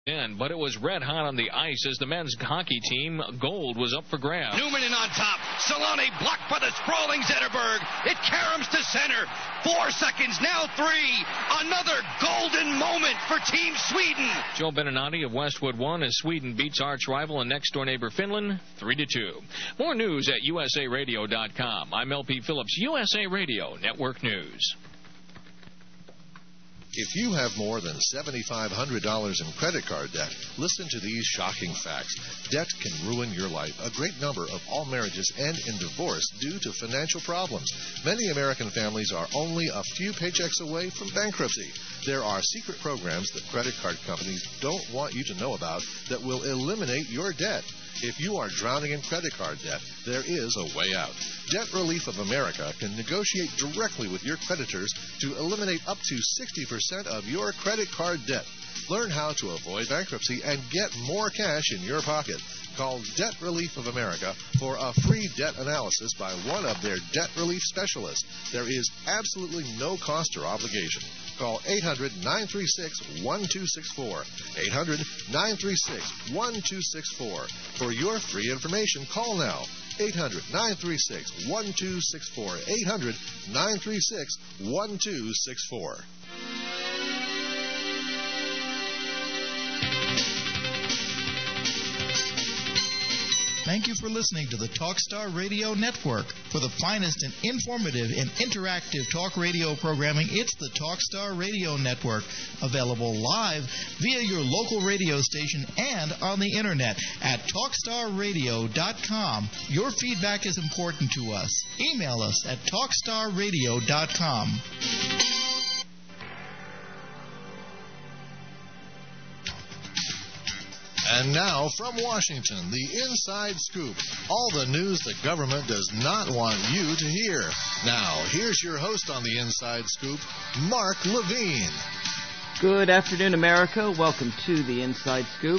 But it was red hot on the ice as the men's hockey team gold was up for grabs. Newman in on top. Solani blocked by the sprawling Zetterberg. It caroms to center. 4 seconds, now 3. Another golden moment for Team Sweden. Joe Beninati of Westwood won as Sweden beats arch rival and next door neighbor Finland 3-2. More news at usaradio.com. I'm LP Phillips, USA Radio Network News. If you have more than $7,500 in credit card debt, listen to these shocking facts. Debt can ruin your life. A great number of all marriages end in divorce due to financial problems. Many American families are only a few paychecks away from bankruptcy. There are secret programs that credit card companies don't want you to know about that will eliminate your debt. If you are drowning in credit card debt, there is a way out. Debt Relief of America can negotiate directly with your creditors to eliminate up to 60% of your credit card debt. Learn how to avoid bankruptcy and get more cash in your pocket. Call Debt Relief of America for a free debt analysis by one of their debt relief specialists. There is absolutely no cost or obligation. Call 800-936-1264. 800-936-1264. For your free information, call now. 800-936-1264. 800-936-1264. Thank you for listening to the Talkstar Radio Network. For the finest and informative and interactive talk radio programming, it's the Talkstar Radio Network. Available live via your local radio station and on the internet at TalkstarRadio.com. Your feedback is important to us. Email us at TalkstarRadio.com. And now, from Washington, the Inside Scoop. All the news the government does not want you to hear. Now, here's your host on the Inside Scoop, Mark Levine. Good afternoon, America. Welcome to the Inside Scoop.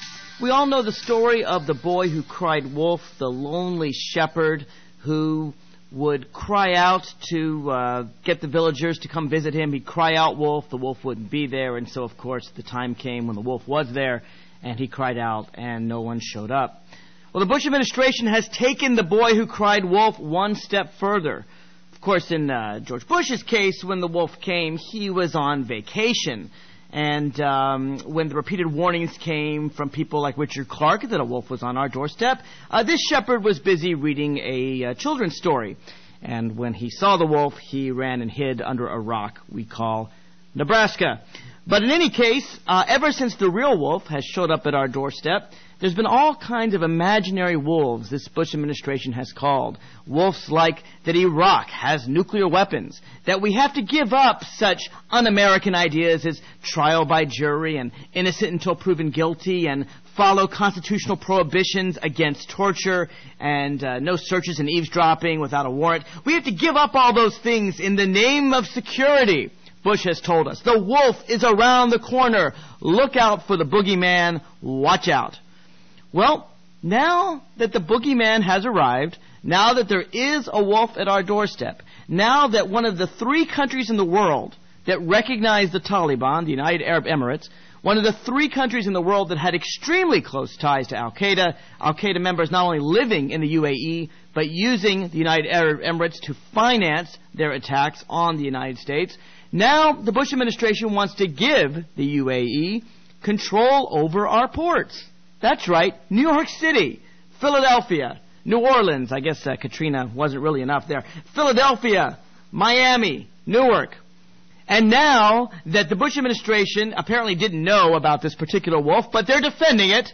We all know the story of the boy who cried wolf, the lonely shepherd who would cry out to get the villagers to come visit him. He'd cry out wolf, the wolf wouldn't be there, and so, of course, the time came when the wolf was there, and he cried out, and no one showed up. Well, the Bush administration has taken the boy who cried wolf one step further. Of course, in George Bush's case, when the wolf came, he was on vacation. And when the repeated warnings came from people like Richard Clark that a wolf was on our doorstep, this shepherd was busy reading a children's story. And when he saw the wolf, he ran and hid under a rock we call Nebraska. But in any case, ever since the real wolf has showed up at our doorstep, there's been all kinds of imaginary wolves this Bush administration has called. Wolves like that Iraq has nuclear weapons, that we have to give up such un-American ideas as trial by jury and innocent until proven guilty and follow constitutional prohibitions against torture and no searches and eavesdropping without a warrant. We have to give up all those things in the name of security. Bush has told us. The wolf is around the corner. Look out for the boogeyman. Watch out. Well, now that the boogeyman has arrived, now that there is a wolf at our doorstep, now that one of the 3 countries in the world that recognize the Taliban, the United Arab Emirates, one of the 3 countries in the world that had extremely close ties to Al-Qaeda members not only living in the UAE, but using the United Arab Emirates to finance their attacks on the United States. Now the Bush administration wants to give the UAE control over our ports. That's right, New York City, Philadelphia, New Orleans. I guess Katrina wasn't really enough there. Philadelphia, Miami, Newark. And now that the Bush administration apparently didn't know about this particular wolf, but they're defending it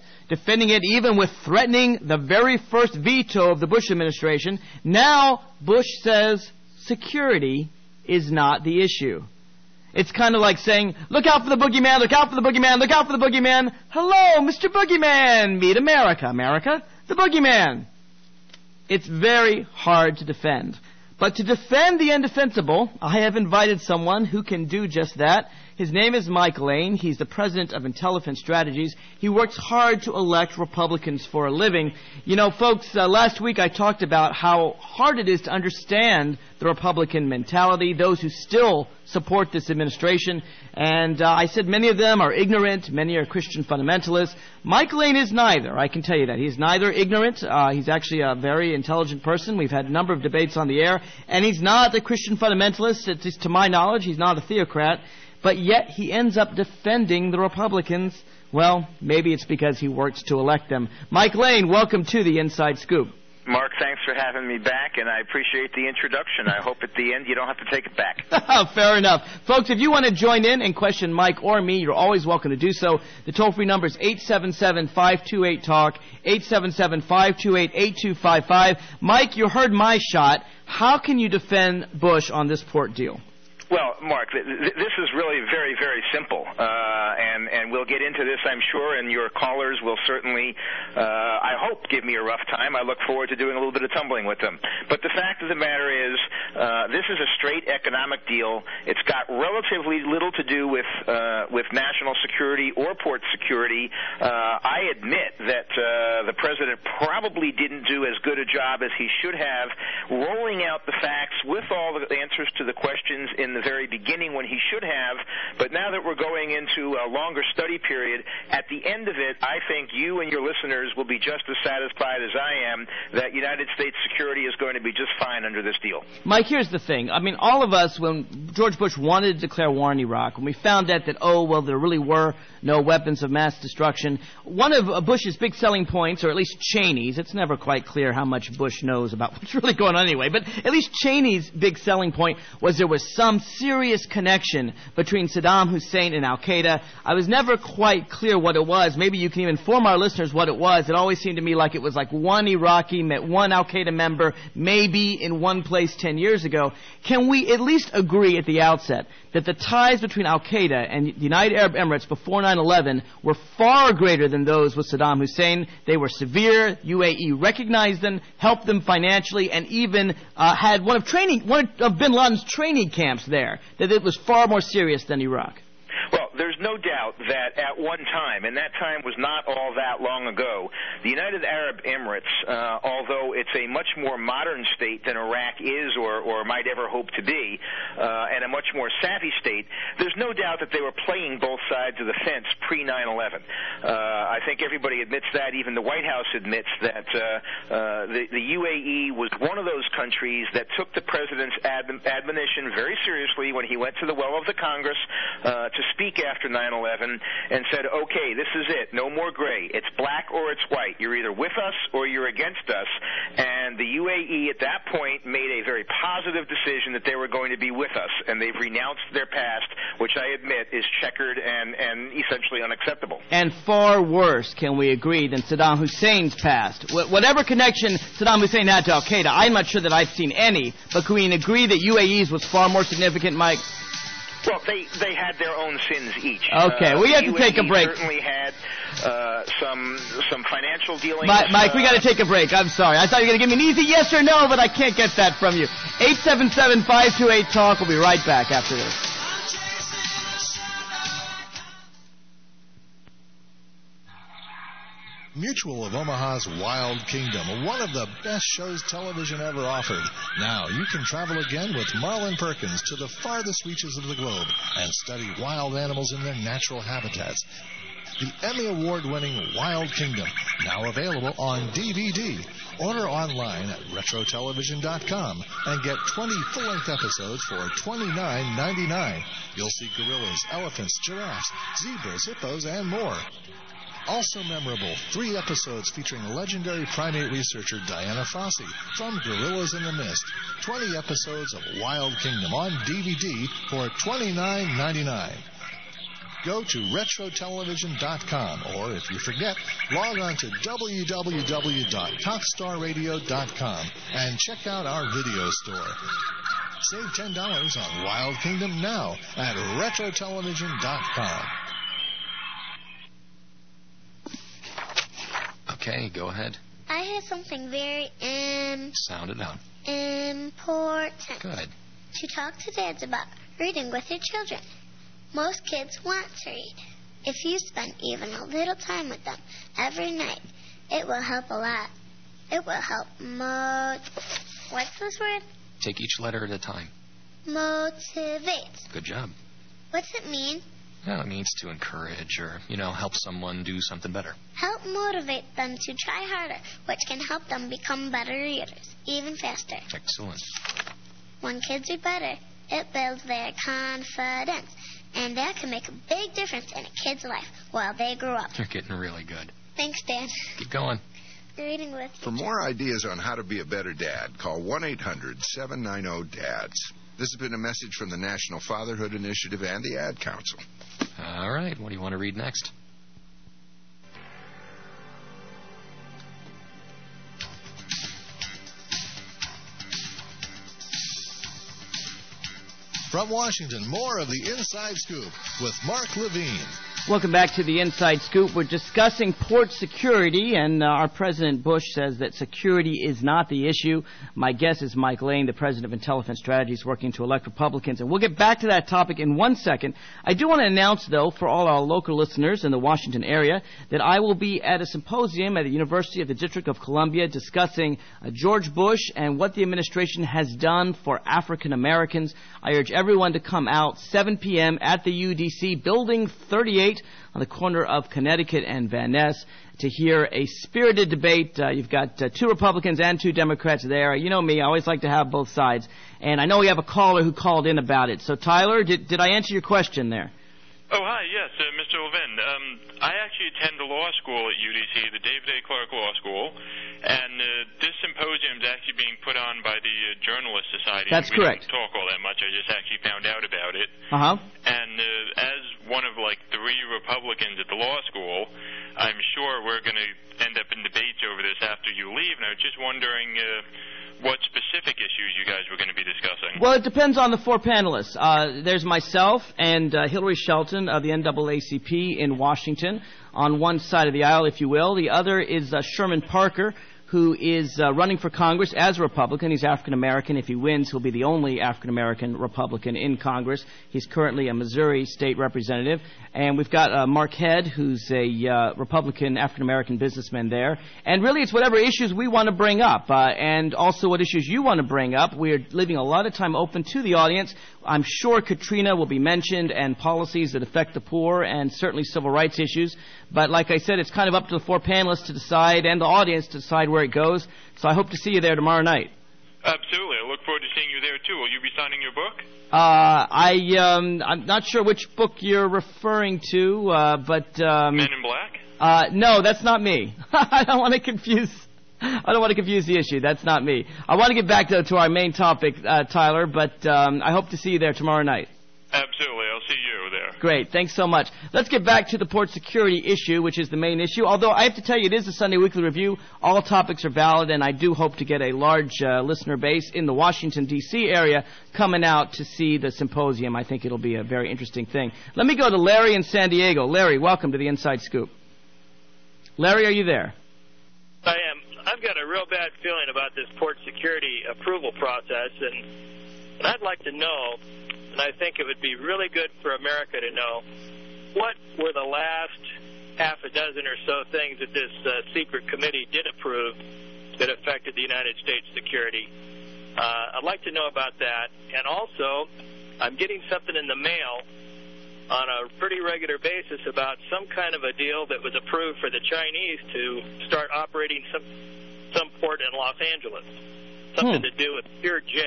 even with threatening the very first veto of the Bush administration, now Bush says security is not the issue. It's kind of like saying, look out for the boogeyman, look out for the boogeyman, look out for the boogeyman. Hello, Mr. Boogeyman. Meet America. America, the boogeyman. It's very hard to defend. But to defend the indefensible, I have invited someone who can do just that. His name is Mike Lane. He's the president of Intelligent Strategies. He works hard to elect Republicans for a living. You know, folks, last week I talked about how hard it is to understand the Republican mentality, those who still support this administration. And I said many of them are ignorant, many are Christian fundamentalists. Mike Lane is neither, I can tell you that. He's neither ignorant, he's actually a very intelligent person. We've had a number of debates on the air. And he's not a Christian fundamentalist, at least to my knowledge. He's not a theocrat. But yet he ends up defending the Republicans. Well, maybe it's because he works to elect them. Mike Lane, welcome to the Inside Scoop. Mark, thanks for having me back, and I appreciate the introduction. I hope at the end you don't have to take it back. Fair enough. Folks, if you want to join in and question Mike or me, you're always welcome to do so. The toll-free number is 877-528-TALK, 877-528-8255. Mike, you heard my shot. How can you defend Bush on this port deal? Well, Mark, this is really very, very simple, and we'll get into this, I'm sure, and your callers will certainly, I hope, give me a rough time. I look forward to doing a little bit of tumbling with them. But the fact of the matter is, this is a straight economic deal. It's got relatively little to do with national security or port security. I admit that the president probably didn't do as good a job as he should have rolling out the facts with all the answers to the questions in the very beginning when he should have, but now that we're going into a longer study period, at the end of it, I think you and your listeners will be just as satisfied as I am that United States security is going to be just fine under this deal. Mike, here's the thing. I mean, all of us, when George Bush wanted to declare war in Iraq, when we found out that, there really were no weapons of mass destruction, one of Bush's big selling points, or at least Cheney's, it's never quite clear how much Bush knows about what's really going on anyway, but at least Cheney's big selling point was there was some serious connection between Saddam Hussein and Al-Qaeda. I was never quite clear what it was. Maybe you can even inform our listeners what it was. It always seemed to me like it was like one Iraqi met one Al-Qaeda member, maybe in one place 10 years ago. Can we at least agree at the outset that the ties between Al-Qaeda and the United Arab Emirates before 9/11 were far greater than those with Saddam Hussein? They were severe. UAE recognized them, helped them financially, and even had one of bin Laden's training camps there. That it was far more serious than Iraq. Well, there's no doubt that at one time, and that time was not all that long ago, the United Arab Emirates, although it's a much more modern state than Iraq is or might ever hope to be, and a much more savvy state, there's no doubt that they were playing both sides of the fence pre-9/11. I think everybody admits that. Even the White House admits that the UAE was one of those countries that took the president's admonition very seriously when he went to the well of the Congress to speak after 9/11 and said, okay, this is it, no more gray. It's black or it's white. You're either with us or you're against us. And the UAE at that point made a very positive decision that they were going to be with us, and they've renounced their past, which I admit is checkered and essentially unacceptable. And far worse, can we agree, than Saddam Hussein's past. Whatever connection Saddam Hussein had to Al-Qaeda, I'm not sure that I've seen any, but can we agree that UAE's was far more significant, Mike? Well, they had their own sins each. Okay, we have to take a break. Certainly had some financial dealings. Mike, we got to take a break. I'm sorry. I thought you were going to give me an easy yes or no, but I can't get that from you. 877-528-TALK. We'll be right back after this. Mutual of Omaha's Wild Kingdom, one of the best shows television ever offered. Now you can travel again with Marlon Perkins to the farthest reaches of the globe and study wild animals in their natural habitats. The Emmy Award-winning Wild Kingdom, now available on DVD. Order online at RetroTelevision.com and get 20 full-length episodes for $29.99. You'll see gorillas, elephants, giraffes, zebras, hippos, and more. Also memorable, 3 episodes featuring legendary primate researcher Diana Fossey from Gorillas in the Mist. 20 episodes of Wild Kingdom on DVD for $29.99. Go to RetroTelevision.com, or if you forget, log on to www.talkstarradio.com and check out our video store. Save $10 on Wild Kingdom now at RetroTelevision.com. Okay, go ahead. I have something very Sound it out. important Good. to talk to dads about reading with your children. Most kids want to read. If you spend even a little time with them every night, it will help a lot. It will help what's this word? Take each letter at a time. Motivate. Good job. What's it mean? Well, it means to encourage or, help someone do something better. Help motivate them to try harder, which can help them become better readers, even faster. Excellent. When kids read better, it builds their confidence, and that can make a big difference in a kid's life while they grow up. You're getting really good. Thanks, Dad. Keep going. Reading with you. For more ideas on how to be a better dad, call 1-800-790-DADS. This has been a message from the National Fatherhood Initiative and the Ad Council. All right. What do you want to read next? From Washington, more of the Inside Scoop with Mark Levine. Welcome back to the Inside Scoop. We're discussing port security, and our President Bush says that security is not the issue. My guest is Mike Lane, the President of Intelligent Strategies, working to elect Republicans. And we'll get back to that topic in 1 second. I do want to announce, though, for all our local listeners in the Washington area, that I will be at a symposium at the University of the District of Columbia discussing George Bush and what the administration has done for African Americans. I urge everyone to come out 7 p.m. at the UDC, Building 38, on the corner of Connecticut and Van Ness, to hear a spirited debate. You've got 2 Republicans and 2 Democrats there. You know me, I always like to have both sides. And I know we have a caller who called in about it. So, Tyler, did I answer your question there? Oh, hi, yes, Mr. Levin. I actually attend the law school at UDC, the David A. Clark Law School, and this symposium is actually being put on by the Journalist Society. That's correct. We didn't talk all that much. I just actually found out about it. Uh-huh. And as one of, 3 Republicans at the law school, I'm sure we're going to end up in debates over this after you leave, and I was just wondering what specific issues you guys were going to be discussing. Well, it depends on the 4 panelists. There's myself and Hillary Shelton of the NAACP in Washington on one side of the aisle, if you will. The other is Sherman Parker, who is running for Congress as a Republican. He's African-American. If he wins, he'll be the only African-American Republican in Congress. He's currently a Missouri state representative. And we've got Mark Head, who's a Republican African-American businessman there. And really, it's whatever issues we want to bring up, and also what issues you want to bring up. We're leaving a lot of time open to the audience. I'm sure Katrina will be mentioned, and policies that affect the poor, and certainly civil rights issues. But like I said, it's kind of up to the 4 panelists to decide, and the audience to decide where it goes. So I hope to see you there tomorrow night. Absolutely. I look forward to seeing you there, too. Will you be signing your book? I'm not sure which book you're referring to, but... Men in Black? No, that's not me. I don't want to confuse the issue. That's not me. I want to get back to our main topic, Tyler, but I hope to see you there tomorrow night. Absolutely. I'll see you there. Great. Thanks so much. Let's get back to the port security issue, which is the main issue. Although I have to tell you, it is a Sunday Weekly Review. All topics are valid, and I do hope to get a large listener base in the Washington, D.C. area coming out to see the symposium. I think it'll be a very interesting thing. Let me go to Larry in San Diego. Larry, welcome to the Inside Scoop. Larry, are you there? I am. I've got a real bad feeling about this port security approval process, and I'd like to know, and I think it would be really good for America to know, what were the last half a dozen or so things that this secret committee did approve that affected the United States security. I'd like to know about that. And also, I'm getting something in the mail on a pretty regular basis about some kind of a deal that was approved for the Chinese to start operating some port in Los Angeles, something to do with Pier J.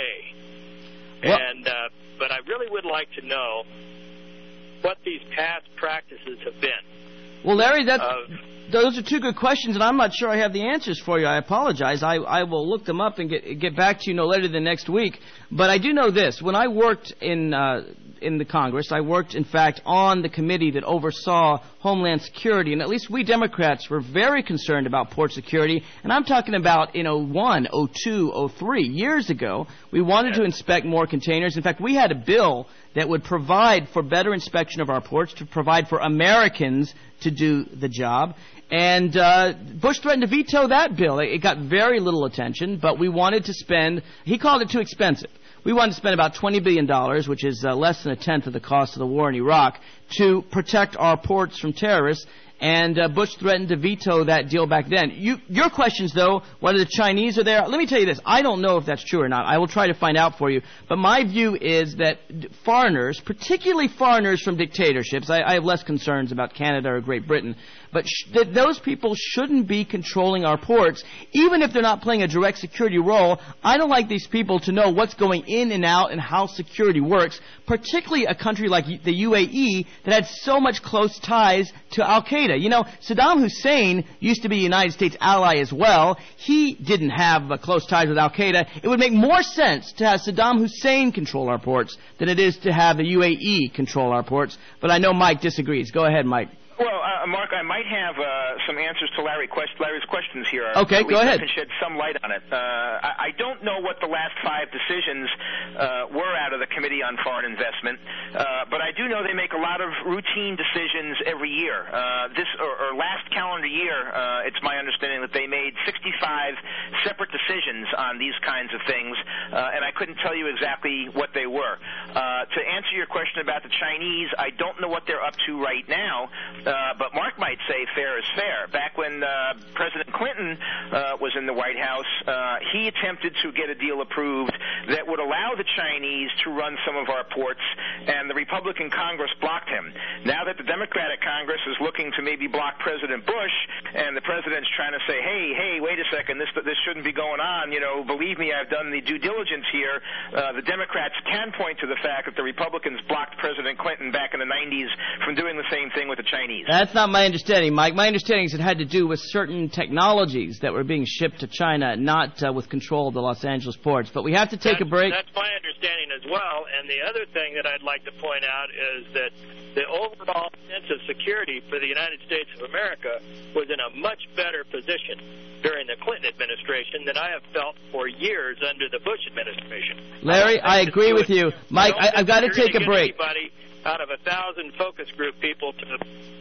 But I really would like to know what these past practices have been. Well, Larry, those are 2 good questions, and I'm not sure I have the answers for you. I apologize. I will look them up and get back to you no later than next week. But I do know this. When I worked in the Congress, I worked, in fact, on the committee that oversaw Homeland Security, and at least we Democrats were very concerned about port security, and I'm talking about in 01, 02, 03, years ago. We wanted to inspect more containers. In fact, we had a bill that would provide for better inspection of our ports, to provide for Americans to do the job. And Bush threatened to veto that bill. It got very little attention, but we wanted to spend, he called it too expensive. we wanted to spend about $20 billion, which is less than a tenth of the cost of the war in Iraq, to protect our ports from terrorists. And Bush threatened to veto that deal back then. Your questions, though, whether the Chinese are there, let me tell you this. I don't know if that's true or not. I will try to find out for you. But my view is that foreigners, particularly foreigners from dictatorships, I have less concerns about Canada or Great Britain, but that those people shouldn't be controlling our ports, even if they're not playing a direct security role. I don't like these people to know what's going in and out and how security works, particularly a country like the UAE that had so much close ties to Al-Qaeda. You know, Saddam Hussein used to be a United States ally as well. He didn't have close ties with Al-Qaeda. It would make more sense to have Saddam Hussein control our ports than it is to have the UAE control our ports. But I know Mike disagrees. Go ahead, Mike. Well, Mark, I might have some answers to Larry's questions here. Okay, go ahead. To shed some light on it. I don't know what the last 5 decisions were out of the Committee on Foreign Investment, but I do know they make a lot of routine decisions every year. This or last calendar year, it's my understanding that they made 65 separate decisions on these kinds of things, and I couldn't tell you exactly what they were. To answer your question about the Chinese, I don't know what they're up to right now. But Mark might say fair is fair. Back when President Clinton was in the White House, he attempted to get a deal approved that would allow the Chinese to run some of our ports, and the Republican Congress blocked him. Now that the Democratic Congress is looking to maybe block President Bush, and the president's trying to say, hey, wait a second, this shouldn't be going on. You know, believe me, I've done the due diligence here. The Democrats can point to the fact that the Republicans blocked President Clinton back in the 90s from doing the same thing with the Chinese. That's not my understanding, Mike. My understanding is it had to do with certain technologies that were being shipped to China, not with control of the Los Angeles ports. But we have to take a break. That's my understanding as well. And the other thing that I'd like to point out is that the overall sense of security for the United States of America was in a much better position during the Clinton administration than I have felt for years under the Bush administration. Larry, I agree with you. Mike, I've got to take a break. Anybody out of 1,000 focus group people to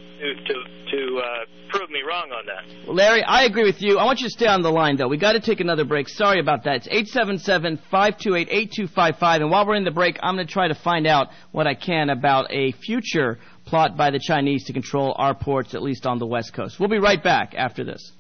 prove me wrong on that. Well, Larry, I agree with you. I want you to stay on the line, though. We've got to take another break. Sorry about that. It's 877-528-8255. And while we're in the break, I'm going to try to find out what I can about a future plot by the Chinese to control our ports, at least on the West Coast. We'll be right back after this.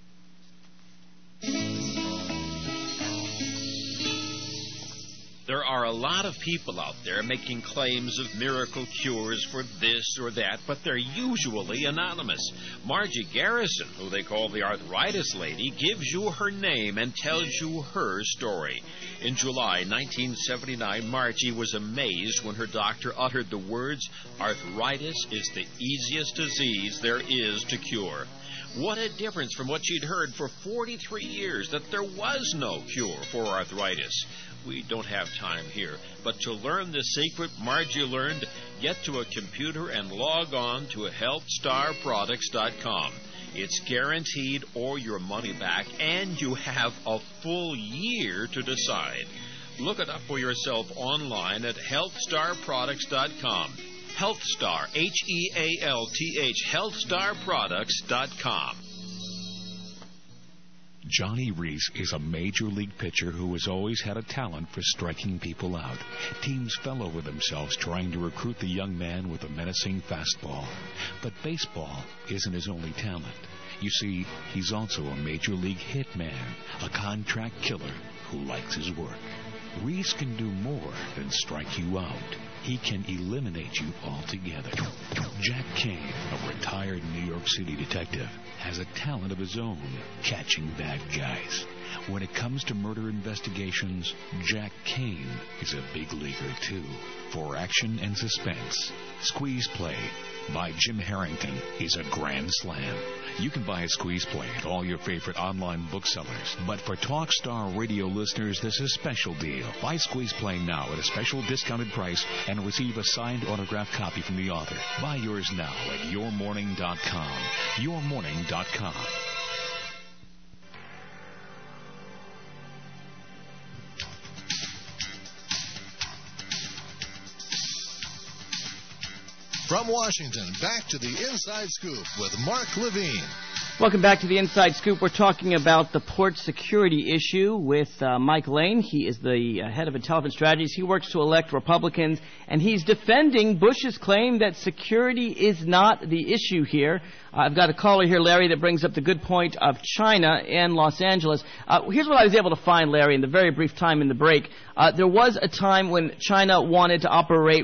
There are a lot of people out there making claims of miracle cures for this or that, but they're usually anonymous. Margie Garrison, who they call the Arthritis Lady, gives you her name and tells you her story. In July 1979, Margie was amazed when her doctor uttered the words, "Arthritis is the easiest disease there is to cure." What a difference from what she'd heard for 43 years, that there was no cure for arthritis. We don't have time here, but to learn the secret Margie learned, get to a computer and log on to healthstarproducts.com. It's guaranteed or your money back, and you have a full year to decide. Look it up for yourself online at healthstarproducts.com. HealthStar, H-E-A-L-T-H, healthstarproducts.com. Johnny Reese is a major league pitcher who has always had a talent for striking people out. Teams fell over themselves trying to recruit the young man with a menacing fastball. But baseball isn't his only talent. You see, he's also a major league hitman, a contract killer who likes his work. Reese can do more than strike you out. He can eliminate you altogether. Jack Kane, a retired New York City detective, has a talent of his own, catching bad guys. When it comes to murder investigations, Jack Kane is a big leaguer, too. For action and suspense, Squeeze Play by Jim Harrington is a grand slam. You can buy a Squeeze Play at all your favorite online booksellers. But for Talkstar Radio listeners, there's a special deal. Buy Squeeze Play now at a special discounted price and receive a signed autographed copy from the author. Buy yours now at yourmorning.com. Yourmorning.com. From Washington, back to the Inside Scoop with Mark Levine. Welcome back to the Inside Scoop. We're talking about the port security issue with Mike Lane. He is the head of intelligence strategies. He works to elect Republicans, and he's defending Bush's claim that security is not the issue here. I've got a caller here, Larry, that brings up the good point of China and Los Angeles. Here's what I was able to find, Larry, in the very brief time in the break. There was a time when China wanted to operate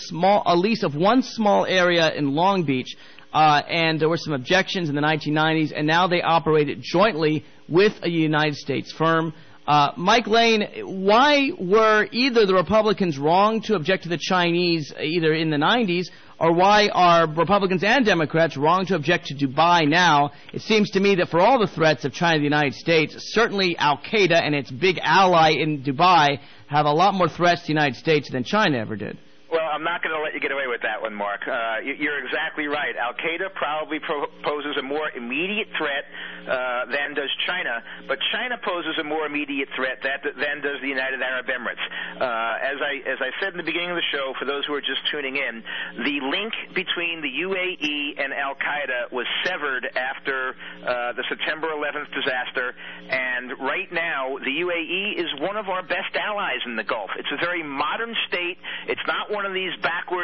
a lease of one small area in Long Beach. And there were some objections in the 1990s, and now they operate it jointly with a United States firm. Mike Lane, why were either the Republicans wrong to object to the Chinese either in the 90s, or why are Republicans and Democrats wrong to object to Dubai now? It seems to me that for all the threats of China to the United States, certainly Al-Qaeda and its big ally in Dubai have a lot more threats to the United States than China ever did. Well, I'm not going to let you get away with that one, Mark. You're exactly right. Al-Qaeda probably poses a more immediate threat than does China, but China poses a more immediate threat than does the United Arab Emirates. As I said in the beginning of the show, for those who are just tuning in, the link between the UAE and Al-Qaeda was severed after the September 11th disaster, and right now the UAE is one of our best allies in the Gulf. It's a very modern state. It's not one of these backward,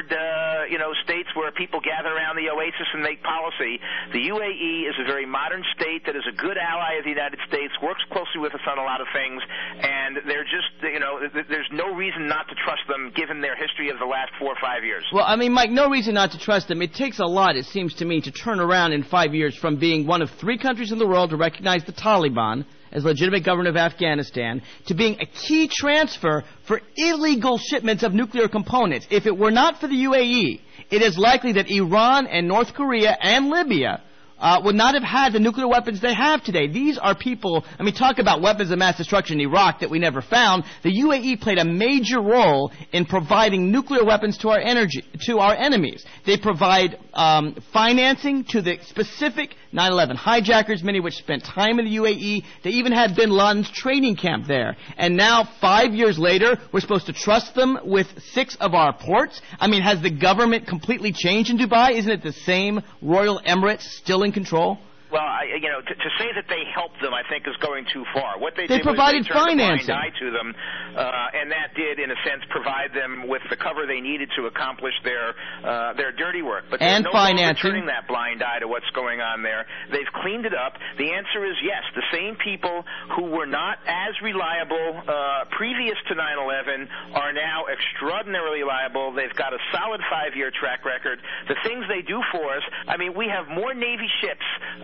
states where people gather around the oasis and make policy. The UAE is a very modern state that is a good ally of the United States, works closely with us on a lot of things, and they're just, there's no reason not to trust them given their history of the last 4 or 5 years. Well, I mean, Mike, no reason not to trust them. It takes a lot, it seems to me, to turn around in 5 years from being one of 3 countries in the world to recognize the Taliban as legitimate government of Afghanistan, to being a key transfer for illegal shipments of nuclear components. If it were not for the UAE, it is likely that Iran and North Korea and Libya would not have had the nuclear weapons they have today. These are people, talk about weapons of mass destruction in Iraq that we never found. The UAE played a major role in providing nuclear weapons to our enemies. They provide financing to the specific 9/11 hijackers, many of which spent time in the UAE. They even had bin Laden's training camp there. And now, 5 years later, we're supposed to trust them with 6 of our ports? Has the government completely changed in Dubai? Isn't it the same Royal Emirates still in control? Well, to say that they helped them, I think, is going too far. What they did provided was they turned financing a blind eye to them, and that did, in a sense, provide them with the cover they needed to accomplish their dirty work. But and no financing, turning that blind eye to what's going on there. They've cleaned it up. The answer is yes. The same people who were not as reliable previous to 9/11 are now extraordinarily reliable. They've got a solid 5-year track record. The things they do for us. We have more Navy ships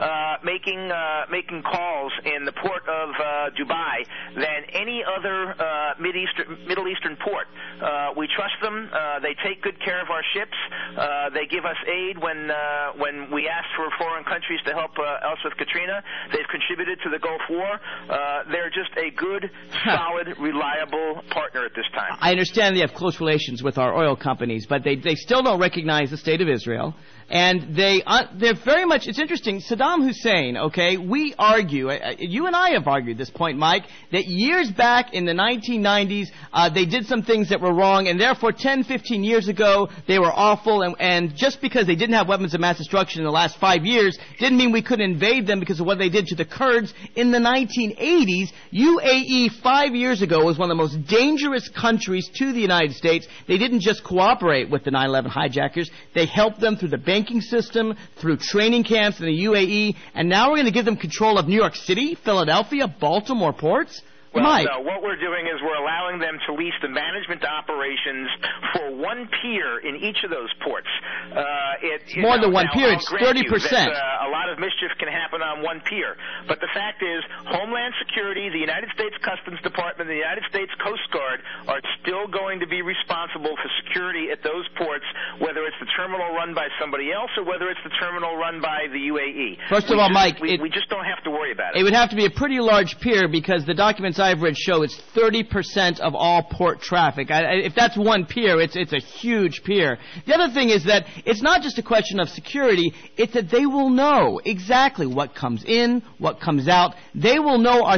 making calls in the port of Dubai than any other Middle Eastern port. We trust them. They take good care of our ships. They give us aid when we ask for foreign countries to help us with Katrina. They've contributed to the Gulf War. They're just a good, solid, reliable partner at this time. I understand they have close relations with our oil companies, but they still don't recognize the state of Israel. And they're very much, it's interesting, Saddam Hussein, we argue, you and I have argued this point, Mike, that years back in the 1990s, they did some things that were wrong, and therefore 10, 15 years ago, they were awful, and just because they didn't have weapons of mass destruction in the last 5 years, didn't mean we couldn't invade them because of what they did to the Kurds in the 1980s. UAE 5 years ago was one of the most dangerous countries to the United States. They didn't just cooperate with the 9/11 hijackers, they helped them through the banking system, through training camps in the UAE, and now we're going to give them control of New York City, Philadelphia, Baltimore ports? Well, Mike. No, what we're doing is we're allowing them to lease the management operations for one pier in each of those ports. It's more than one pier, it's 30%. A lot of mischief can happen on one pier. But the fact is, Homeland Security, the United States Customs Department, the United States Coast Guard are still going to be responsible for security at those ports, whether it's the terminal run by somebody else or whether it's the terminal run by the UAE. First of all, Mike, we just don't have to worry about it. It would have to be a pretty large pier because the documents I've read show it's 30% of all port traffic. If that's one pier, it's a huge pier. The other thing is that it's not just a question of security, it's that they will know exactly what comes in, what comes out. They will know our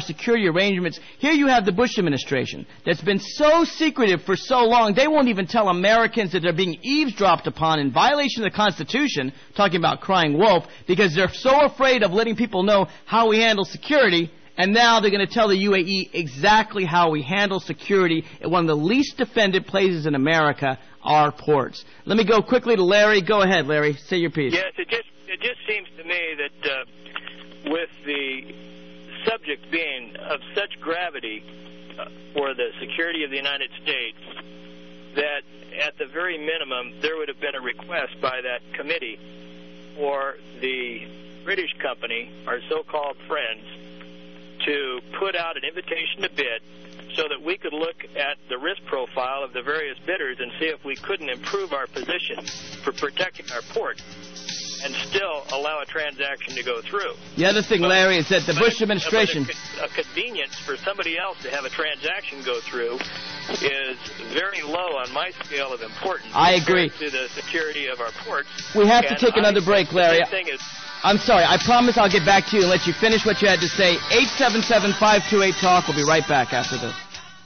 security arrangements. Here you have the Bush administration that's been so secretive for so long, they won't even tell Americans that they're being eavesdropped upon in violation of the Constitution, talking about crying wolf, because they're so afraid of letting people know how we handle security. And now they're going to tell the UAE exactly how we handle security at one of the least defended places in America, our ports. Let me go quickly to Larry. Go ahead, Larry. Say your piece. Yes, it just seems to me that with the subject being of such gravity for the security of the United States, that at the very minimum there would have been a request by that committee for the British company, our so-called friends, to put out an invitation to bid so that we could look at the risk profile of the various bidders and see if we couldn't improve our position for protecting our port and still allow a transaction to go through. The other thing, Larry, is that the Bush administration... A convenience for somebody else to have a transaction go through is very low on my scale of importance. I agree. To the security of our ports. We have to take another break, Larry. The thing is, I'm sorry. I promise I'll get back to you and let you finish what you had to say. 877-528-TALK. We'll be right back after this.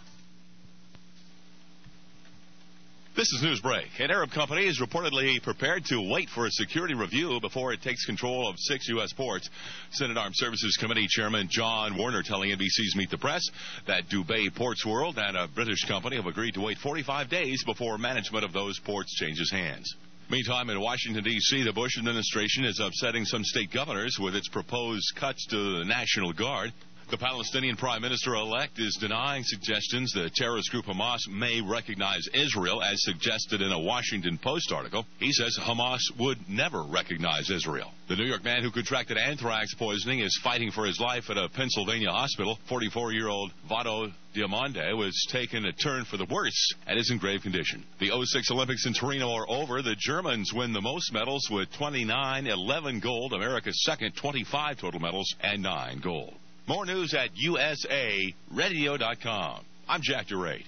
This is Newsbreak. An Arab company is reportedly prepared to wait for a security review before it takes control of 6 U.S. ports. Senate Armed Services Committee Chairman John Warner telling NBC's Meet the Press that Dubai Ports World and a British company have agreed to wait 45 days before management of those ports changes hands. Meantime, in Washington, D.C., the Bush administration is upsetting some state governors with its proposed cuts to the National Guard. The Palestinian Prime Minister-elect is denying suggestions the terrorist group Hamas may recognize Israel, as suggested in a Washington Post article. He says Hamas would never recognize Israel. The New York man who contracted anthrax poisoning is fighting for his life at a Pennsylvania hospital. 44-year-old Vado Diamande was taking a turn for the worse and is in grave condition. The 06 Olympics in Torino are over. The Germans win the most medals with 29, 11 gold. America's second, 25 total medals, and 9 gold. More news at usaradio.com. I'm Jack DeRate.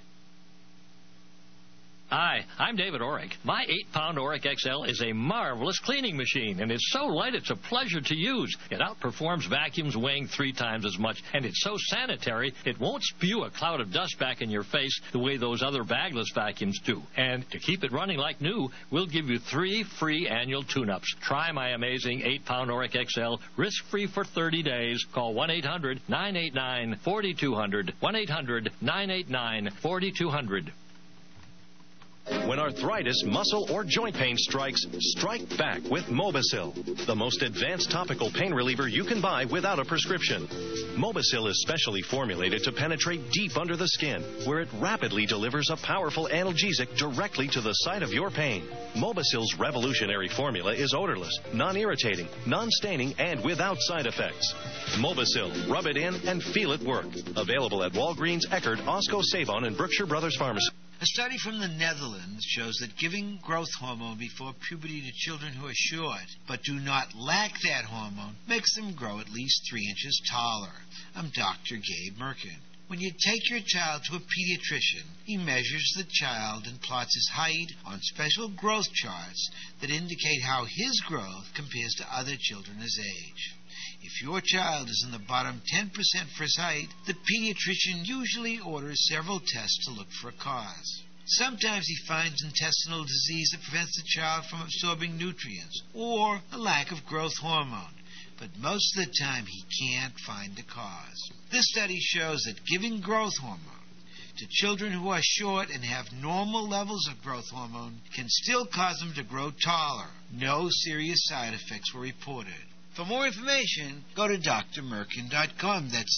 Hi, I'm David Orick. My 8-pound Orick XL is a marvelous cleaning machine, and it's so light it's a pleasure to use. It outperforms vacuums weighing 3 times as much, and it's so sanitary it won't spew a cloud of dust back in your face the way those other bagless vacuums do. And to keep it running like new, we'll give you 3 free annual tune-ups. Try my amazing 8-pound Orick XL risk-free for 30 days. Call 1-800-989-4200. 1-800-989-4200. When arthritis, muscle, or joint pain strikes, strike back with Mobisil, the most advanced topical pain reliever you can buy without a prescription. Mobisil is specially formulated to penetrate deep under the skin, where it rapidly delivers a powerful analgesic directly to the site of your pain. Mobisil's revolutionary formula is odorless, non-irritating, non-staining, and without side effects. Mobisil, rub it in and feel it work. Available at Walgreens, Eckerd, Osco, Savon, and Brookshire Brothers Pharmacy. A study from the Netherlands shows that giving growth hormone before puberty to children who are short but do not lack that hormone makes them grow at least 3 inches taller. I'm Dr. Gabe Merkin. When you take your child to a pediatrician, he measures the child and plots his height on special growth charts that indicate how his growth compares to other children his age. If your child is in the bottom 10% for his height, the pediatrician usually orders several tests to look for a cause. Sometimes he finds intestinal disease that prevents the child from absorbing nutrients, or a lack of growth hormone. But most of the time he can't find the cause. This study shows that giving growth hormone to children who are short and have normal levels of growth hormone can still cause them to grow taller. No serious side effects were reported. For more information, go to drmerkin.com. That's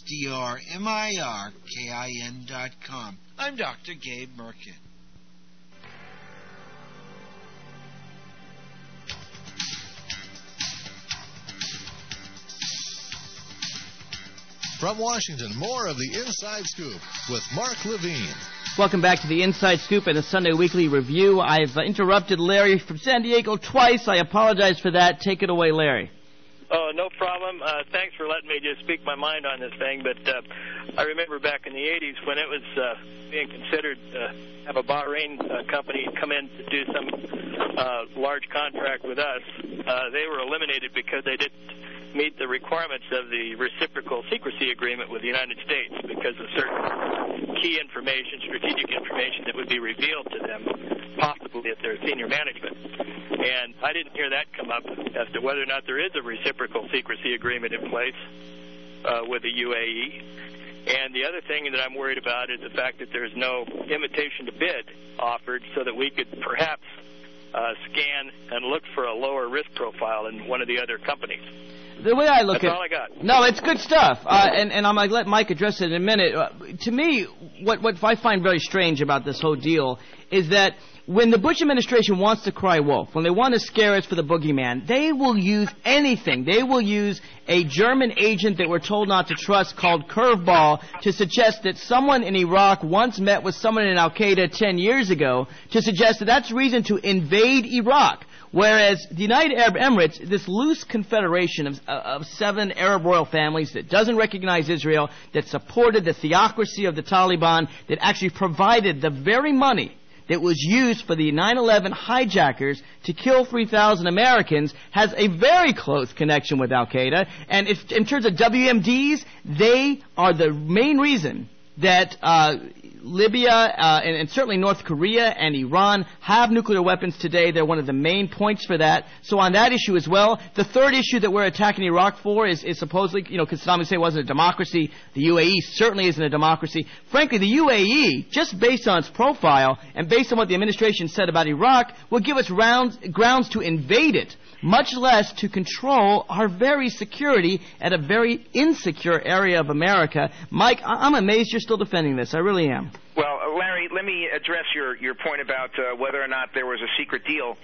drmirkin.com. I'm Dr. Gabe Merkin. From Washington, more of the Inside Scoop with Mark Levine. Welcome back to the Inside Scoop and the Sunday Weekly Review. I've interrupted Larry from San Diego twice. I apologize for that. Take it away, Larry. Oh, no problem. Thanks for letting me just speak my mind on this thing. But I remember back in the 80s when it was being considered to have a Bahrain company come in to do some large contract with us. They were eliminated because they didn't meet the requirements of the reciprocal secrecy agreement with the United States because of certain key information, strategic information that would be revealed to them, possibly at their senior management. And I didn't hear that come up as to whether or not there is a reciprocal secrecy agreement in place with the UAE. And the other thing that I'm worried about is the fact that there's no invitation to bid offered so that we could perhaps scan and look for a lower risk profile in one of the other companies. The way I look That's all I got. No, it's good stuff. And I'm going to let Mike address it in a minute. To me, what I find very strange about this whole deal is that when the Bush administration wants to cry wolf, when they want to scare us for the boogeyman, they will use anything. They will use a German agent that we're told not to trust called Curveball to suggest that someone in Iraq once met with someone in Al-Qaeda 10 years ago to suggest that that's reason to invade Iraq. Whereas the United Arab Emirates, this loose confederation of 7 Arab royal families that doesn't recognize Israel, that supported the theocracy of the Taliban, that actually provided the very money that was used for the 9/11 hijackers to kill 3,000 Americans, has a very close connection with Al-Qaeda. And in terms of WMDs, they are the main reason that Libya and certainly North Korea and Iran have nuclear weapons today. They're one of the main points for that. So on that issue as well, the third issue that we're attacking Iraq for is supposedly, because Saddam Hussein wasn't a democracy. The UAE certainly isn't a democracy. Frankly, the UAE, just based on its profile and based on what the administration said about Iraq, will give us grounds to invade it, much less to control our very security at a very insecure area of America. Mike, I'm amazed you're still defending this. I really am. Well, Larry, let me address your point about whether or not there was a secret deal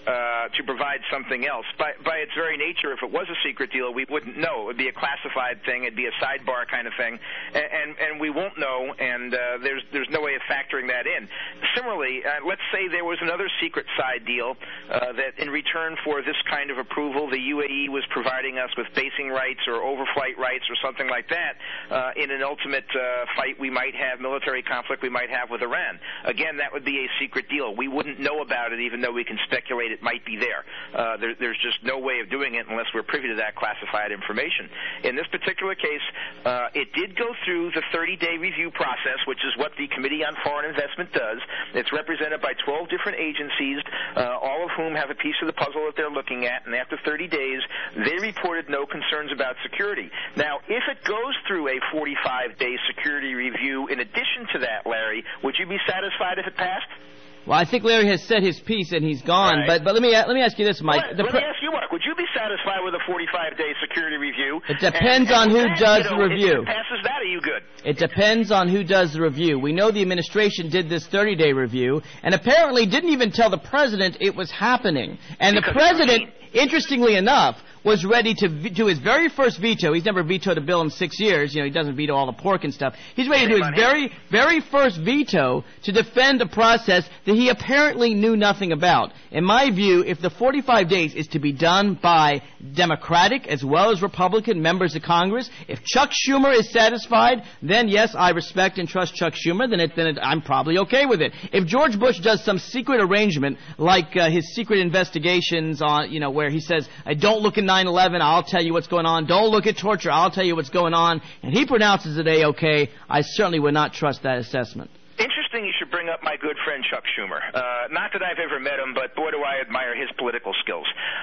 to provide something else. By its very nature, if it was a secret deal, we wouldn't know. It would be a classified thing. It'd be a sidebar kind of thing, and we won't know. And there's no way of factoring that in. Similarly, let's say there was another secret side deal that, in return for this kind of approval, the UAE was providing us with basing rights or overflight rights or something like that in an ultimate fight we might have, military conflict we might have with Iran. Again, that would be a secret deal. We wouldn't know about it, even though we can speculate it might be there. There's just no way of doing it unless we're privy to that classified information. In this particular case, it did go through the 30-day review process, which is what the Committee on Foreign Investment does. It's represented by 12 different agencies, all of whom have a piece of the puzzle that they're looking at, and after 30 days, they reported no concerns about security. Now, if it goes through a 45-day security review in addition to that, Larry, would you be satisfied if it passed? Well, I think Larry has said his piece and he's gone. Right. But let me ask you this, Mike. Let me ask you, Mark. Would you be satisfied with a 45-day security review? It depends on who does the review. If it passes that, are you good? It depends on who does the review. We know the administration did this 30-day review and apparently didn't even tell the president it was happening. And the president, interestingly enough, was ready to do his very first veto. He's never vetoed a bill in 6 years. He doesn't veto all the pork and stuff. He's ready to do his very, very first veto to defend a process that he apparently knew nothing about. In my view, if the 45 days is to be done by Democratic as well as Republican members of Congress, if Chuck Schumer is satisfied, then yes, I respect and trust Chuck Schumer, then I'm probably okay with it. If George Bush does some secret arrangement, like his secret investigations on, where he says, I don't look at 9/11, I'll tell you what's going on. Don't look at torture, I'll tell you what's going on. And he pronounces it A-OK. I certainly would not trust that assessment. Interesting you should bring up my good friend Chuck Schumer. Not that I've ever met him, but boy do I admire his political skills.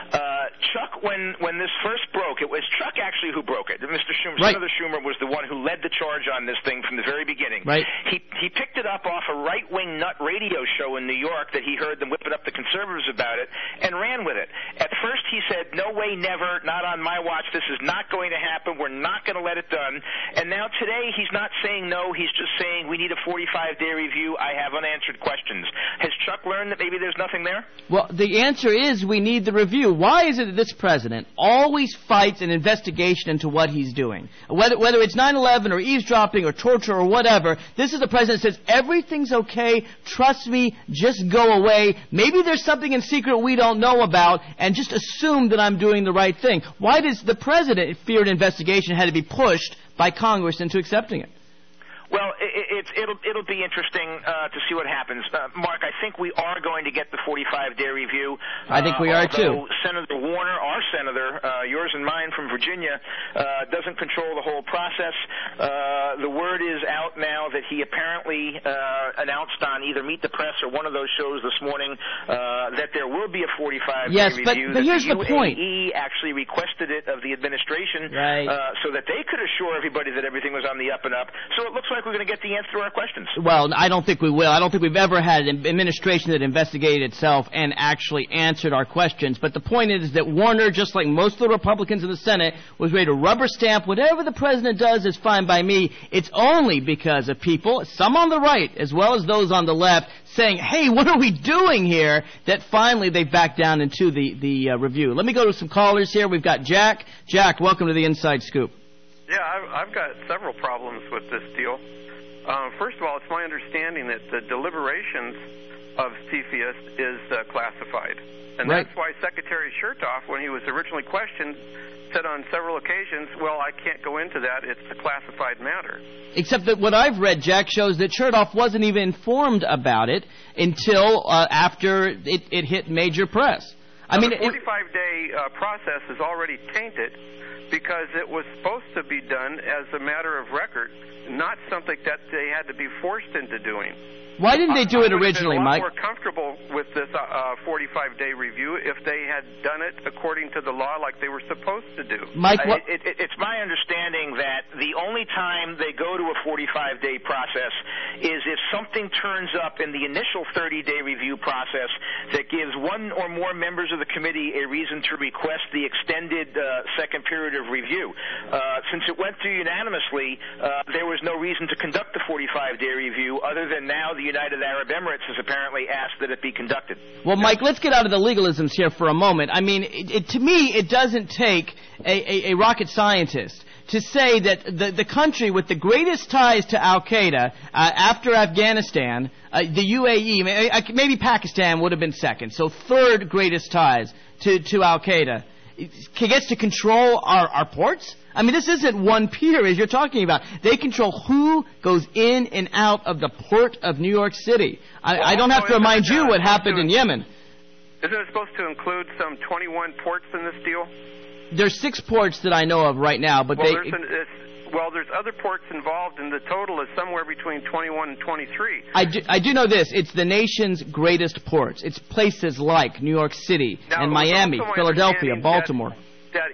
Chuck, when this first broke, it was Chuck actually who broke it. Mr. Schumer, right. Senator Schumer was the one who led the charge on this thing from the very beginning. Right. He picked it up off a right-wing nut radio show in New York that he heard them whipping up the conservatives about it and ran with it. At first he said, no way, never, not on my watch, this is not going to happen, we're not going to let it done. And now today he's not saying no, he's just saying we need a 45-day review, I have unanswered questions. Has Chuck learned that maybe there's nothing there? Well, the answer is we need the review. Why is it that this president always fights an investigation into what he's doing? Whether it's 9/11 or eavesdropping or torture or whatever, this is the president that says, everything's okay, trust me, just go away. Maybe there's something in secret we don't know about, and just assume that I'm doing the right thing. Why does the president fear an investigation had to be pushed by Congress into accepting it? Well, it'll be interesting to see what happens. Mark, I think we are going to get the 45-day review. I think we are too. Senator Warner, our senator, yours and mine from Virginia, doesn't control the whole process. The word is out now that he apparently announced on either Meet the Press or one of those shows this morning that there will be a 45-day review. But here's the point. UAE actually requested it of the administration so that they could assure everybody that everything was on the up and up. So it looks like we're going to get the answer to our questions. Well, I don't think we will. I don't think we've ever had an administration that investigated itself and actually answered our questions. But the point is that Warner, just like most of the Republicans in the Senate, was ready to rubber stamp whatever the president does is fine by me. It's only because of people, some on the right as well as those on the left, saying, hey, what are we doing here, that finally they backed down into the review. Let me go to some callers here. We've got Jack. Jack, welcome to the Inside Scoop. Yeah, I've got several problems with this deal. First of all, it's my understanding that the deliberations of CFIUS is classified. And that's why Secretary Chertoff, when he was originally questioned, said on several occasions, well, I can't go into that. It's a classified matter. Except that what I've read, Jack, shows that Chertoff wasn't even informed about it until after it hit major press. I mean, the 45-day process is already tainted because it was supposed to be done as a matter of record, not something that they had to be forced into doing. Why didn't they do it originally, Mike? I would have been a lot more comfortable with this 45-day review if they had done it according to the law like they were supposed to do. Mike, it's my understanding that the only time they go to a 45-day process is if something turns up in the initial 30-day review process that gives one or more members of the committee a reason to request the extended second period of review. Since it went through unanimously, there was no reason to conduct the 45-day review other than now the United Arab Emirates has apparently asked that it be conducted. Well, Mike, let's get out of the legalisms here for a moment. I mean, to me, it doesn't take a rocket scientist to say that the country with the greatest ties to Al-Qaeda after Afghanistan, the UAE, maybe Pakistan would have been second, so third greatest ties to Al-Qaeda, gets to control our ports? I mean, this isn't one pier, as you're talking about. They control who goes in and out of the port of New York City. I don't have to remind you what happened in Yemen. Isn't it supposed to include some 21 ports in this deal? There's 6 ports that I know of right now, but there's other ports involved, and the total is somewhere between 21 and 23. I do know this. It's the nation's greatest ports. It's places like New York City and Miami, Philadelphia, Baltimore. That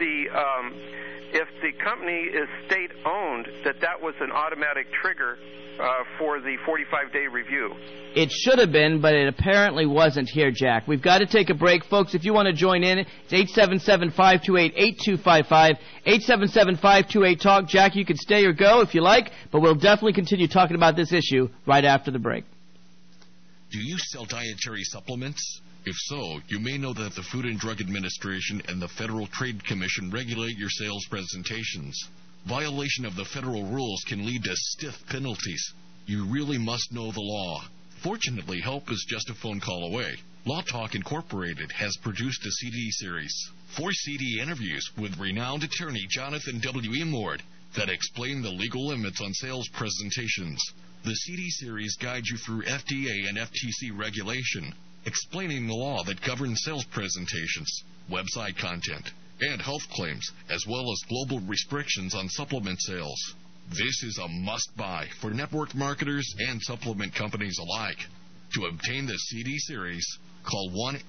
if the company is state-owned, that was an automatic trigger for the 45-day review. It should have been, but it apparently wasn't here, Jack. We've got to take a break. Folks, if you want to join in, it's 877-528-8255, 877-528-TALK. Jack, you can stay or go if you like, but we'll definitely continue talking about this issue right after the break. Do you sell dietary supplements? If so, you may know that the Food and Drug Administration and the Federal Trade Commission regulate your sales presentations. Violation of the federal rules can lead to stiff penalties. You really must know the law. Fortunately, help is just a phone call away. Law Talk Incorporated has produced a CD series, 4 CD interviews with renowned attorney Jonathan W. Emord that explain the legal limits on sales presentations. The CD series guides you through FDA and FTC regulation, explaining the law that governs sales presentations, website content, and health claims, as well as global restrictions on supplement sales. This is a must-buy for network marketers and supplement companies alike. To obtain the CD series, call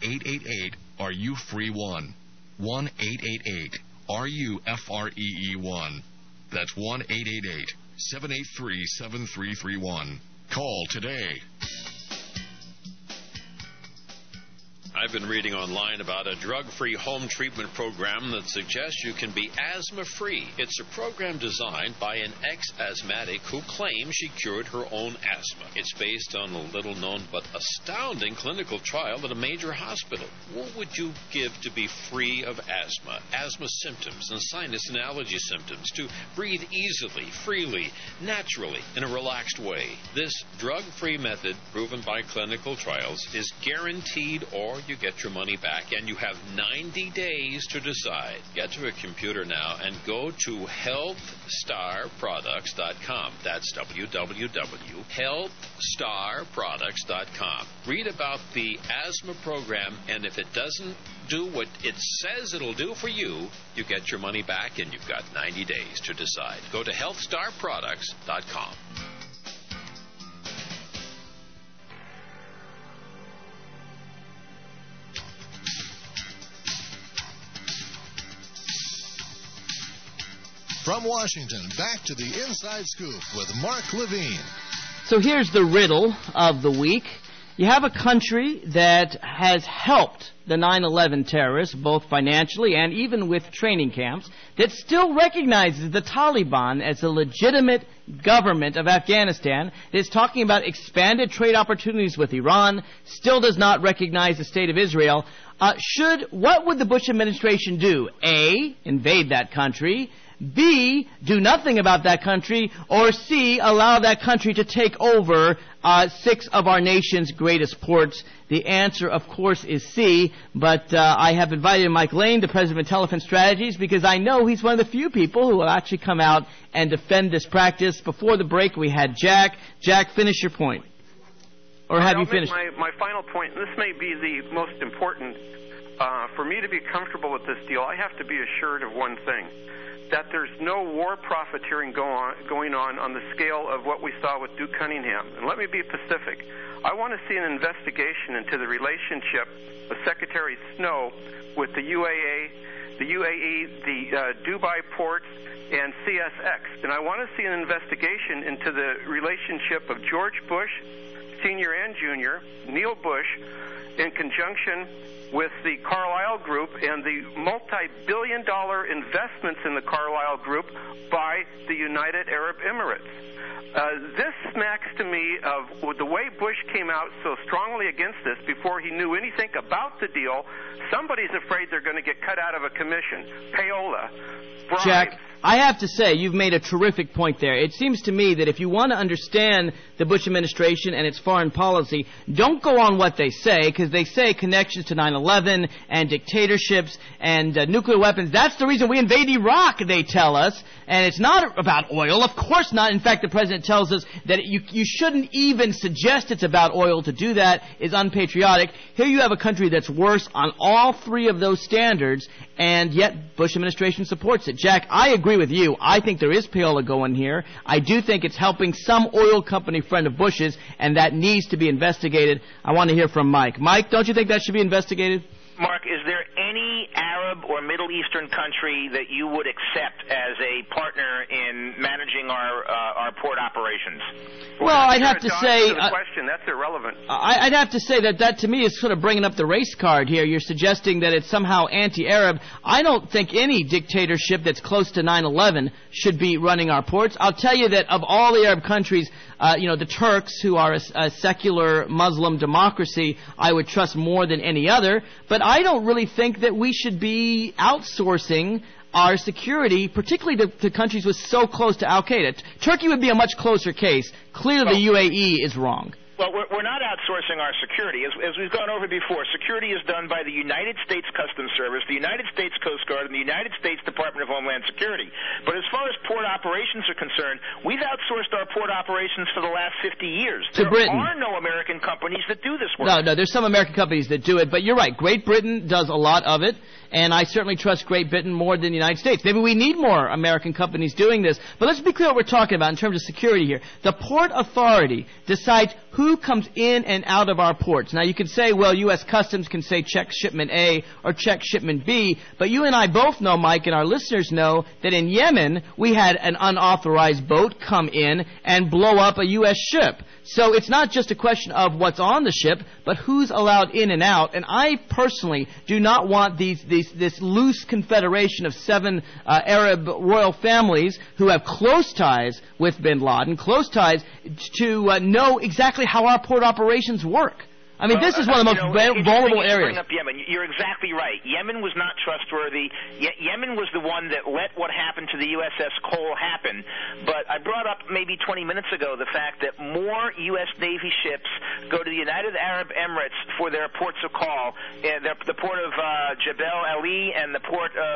1-888-RU-FREE-1. 1-888-RU-FREE-1. That's 1-888-783-7331. Call today. I've been reading online about a drug-free home treatment program that suggests you can be asthma-free. It's a program designed by an ex-asthmatic who claims she cured her own asthma. It's based on a little-known but astounding clinical trial at a major hospital. What would you give to be free of asthma symptoms, and sinus and allergy symptoms, to breathe easily, freely, naturally, in a relaxed way? This drug-free method, proven by clinical trials, is guaranteed or you get your money back, and you have 90 days to decide. Get to a computer now and go to healthstarproducts.com. That's www.healthstarproducts.com. Read about the asthma program, and if it doesn't do what it says it'll do for you, you get your money back, and you've got 90 days to decide. Go to healthstarproducts.com. From Washington, back to the Inside Scoop with Mark Levine. So here's the riddle of the week. You have a country that has helped the 9/11 terrorists, both financially and even with training camps, that still recognizes the Taliban as a legitimate government of Afghanistan, that is talking about expanded trade opportunities with Iran, still does not recognize the State of Israel. What would the Bush administration do? A, invade that country. B, do nothing about that country, or C, allow that country to take over 6 of our nation's greatest ports? The answer, of course, is C, but I have invited Mike Lane, the president of Intelligent Strategies, because I know he's one of the few people who will actually come out and defend this practice. Before the break, we had Jack. Jack, finish your point. Or have you finished? My final point, and this may be the most important. For me to be comfortable with this deal, I have to be assured of one thing, that there's no war profiteering going on the scale of what we saw with Duke Cunningham. And let me be specific. I want to see an investigation into the relationship of Secretary Snow with the UAE, the Dubai ports, and CSX. And I want to see an investigation into the relationship of George Bush, Sr. and Jr., Neil Bush, in conjunction with the Carlyle Group and the multi-billion-dollar investments in the Carlyle Group by the United Arab Emirates. This smacks to me of the way Bush came out so strongly against this before he knew anything about the deal. Somebody's afraid they're going to get cut out of a commission. Payola. Bribes. Jack, I have to say, you've made a terrific point there. It seems to me that if you want to understand the Bush administration and its foreign policy, don't go on what they say, because they say connections to 9/11 and dictatorships and nuclear weapons. That's the reason we invade Iraq, they tell us. And it's not about oil. Of course not. In fact, the president tells us that you shouldn't even suggest it's about oil. To do that is unpatriotic. Here you have a country that's worse on all 3 of those standards, and yet Bush administration supports it. Jack, I agree with you. I think there is payola going here. I do think it's helping some oil company friend of Bush's, and that needs to be investigated. I want to hear from Mike. Mike, don't you think that should be investigated? Mark, is there any Arab or Middle Eastern country that you would accept as a partner in managing our port operations? Well, I'd have to say... the question. That's irrelevant. I'd have to say that to me is sort of bringing up the race card here. You're suggesting that it's somehow anti-Arab. I don't think any dictatorship that's close to 9/11 should be running our ports. I'll tell you that of all the Arab countries, the Turks, who are a secular Muslim democracy, I would trust more than any other. But I don't really think that we should be outsourcing our security, particularly to countries with so close to Al-Qaeda. Turkey would be a much closer case. Clearly, the UAE is wrong. Well, we're not outsourcing our security. As we've gone over before, security is done by the United States Customs Service, the United States Coast Guard, and the United States Department of Homeland Security. But as far as port operations are concerned, we've outsourced our port operations for the last 50 years. To Britain. There are no American companies that do this work. No, there's some American companies that do it, but you're right. Great Britain does a lot of it, and I certainly trust Great Britain more than the United States. Maybe we need more American companies doing this. But let's be clear what we're talking about in terms of security here. The Port Authority decides who comes in and out of our ports. Now, you can say, well, U.S. Customs can say check shipment A or check shipment B, but you and I both know, Mike, and our listeners know, that in Yemen, we had an unauthorized boat come in and blow up a U.S. ship. So it's not just a question of what's on the ship, but who's allowed in and out. And I personally do not want this loose confederation of 7 Arab royal families who have close ties with bin Laden, close ties to know exactly how our port operations work. I mean, this is one of the most vulnerable areas. Bring up Yemen. You're exactly right. Yemen was not trustworthy. Yemen was the one that let what happened to the USS Cole happen. But I brought up maybe 20 minutes ago the fact that more U.S. Navy ships go to the United Arab Emirates for their ports of call, the port of Jebel Ali and the port of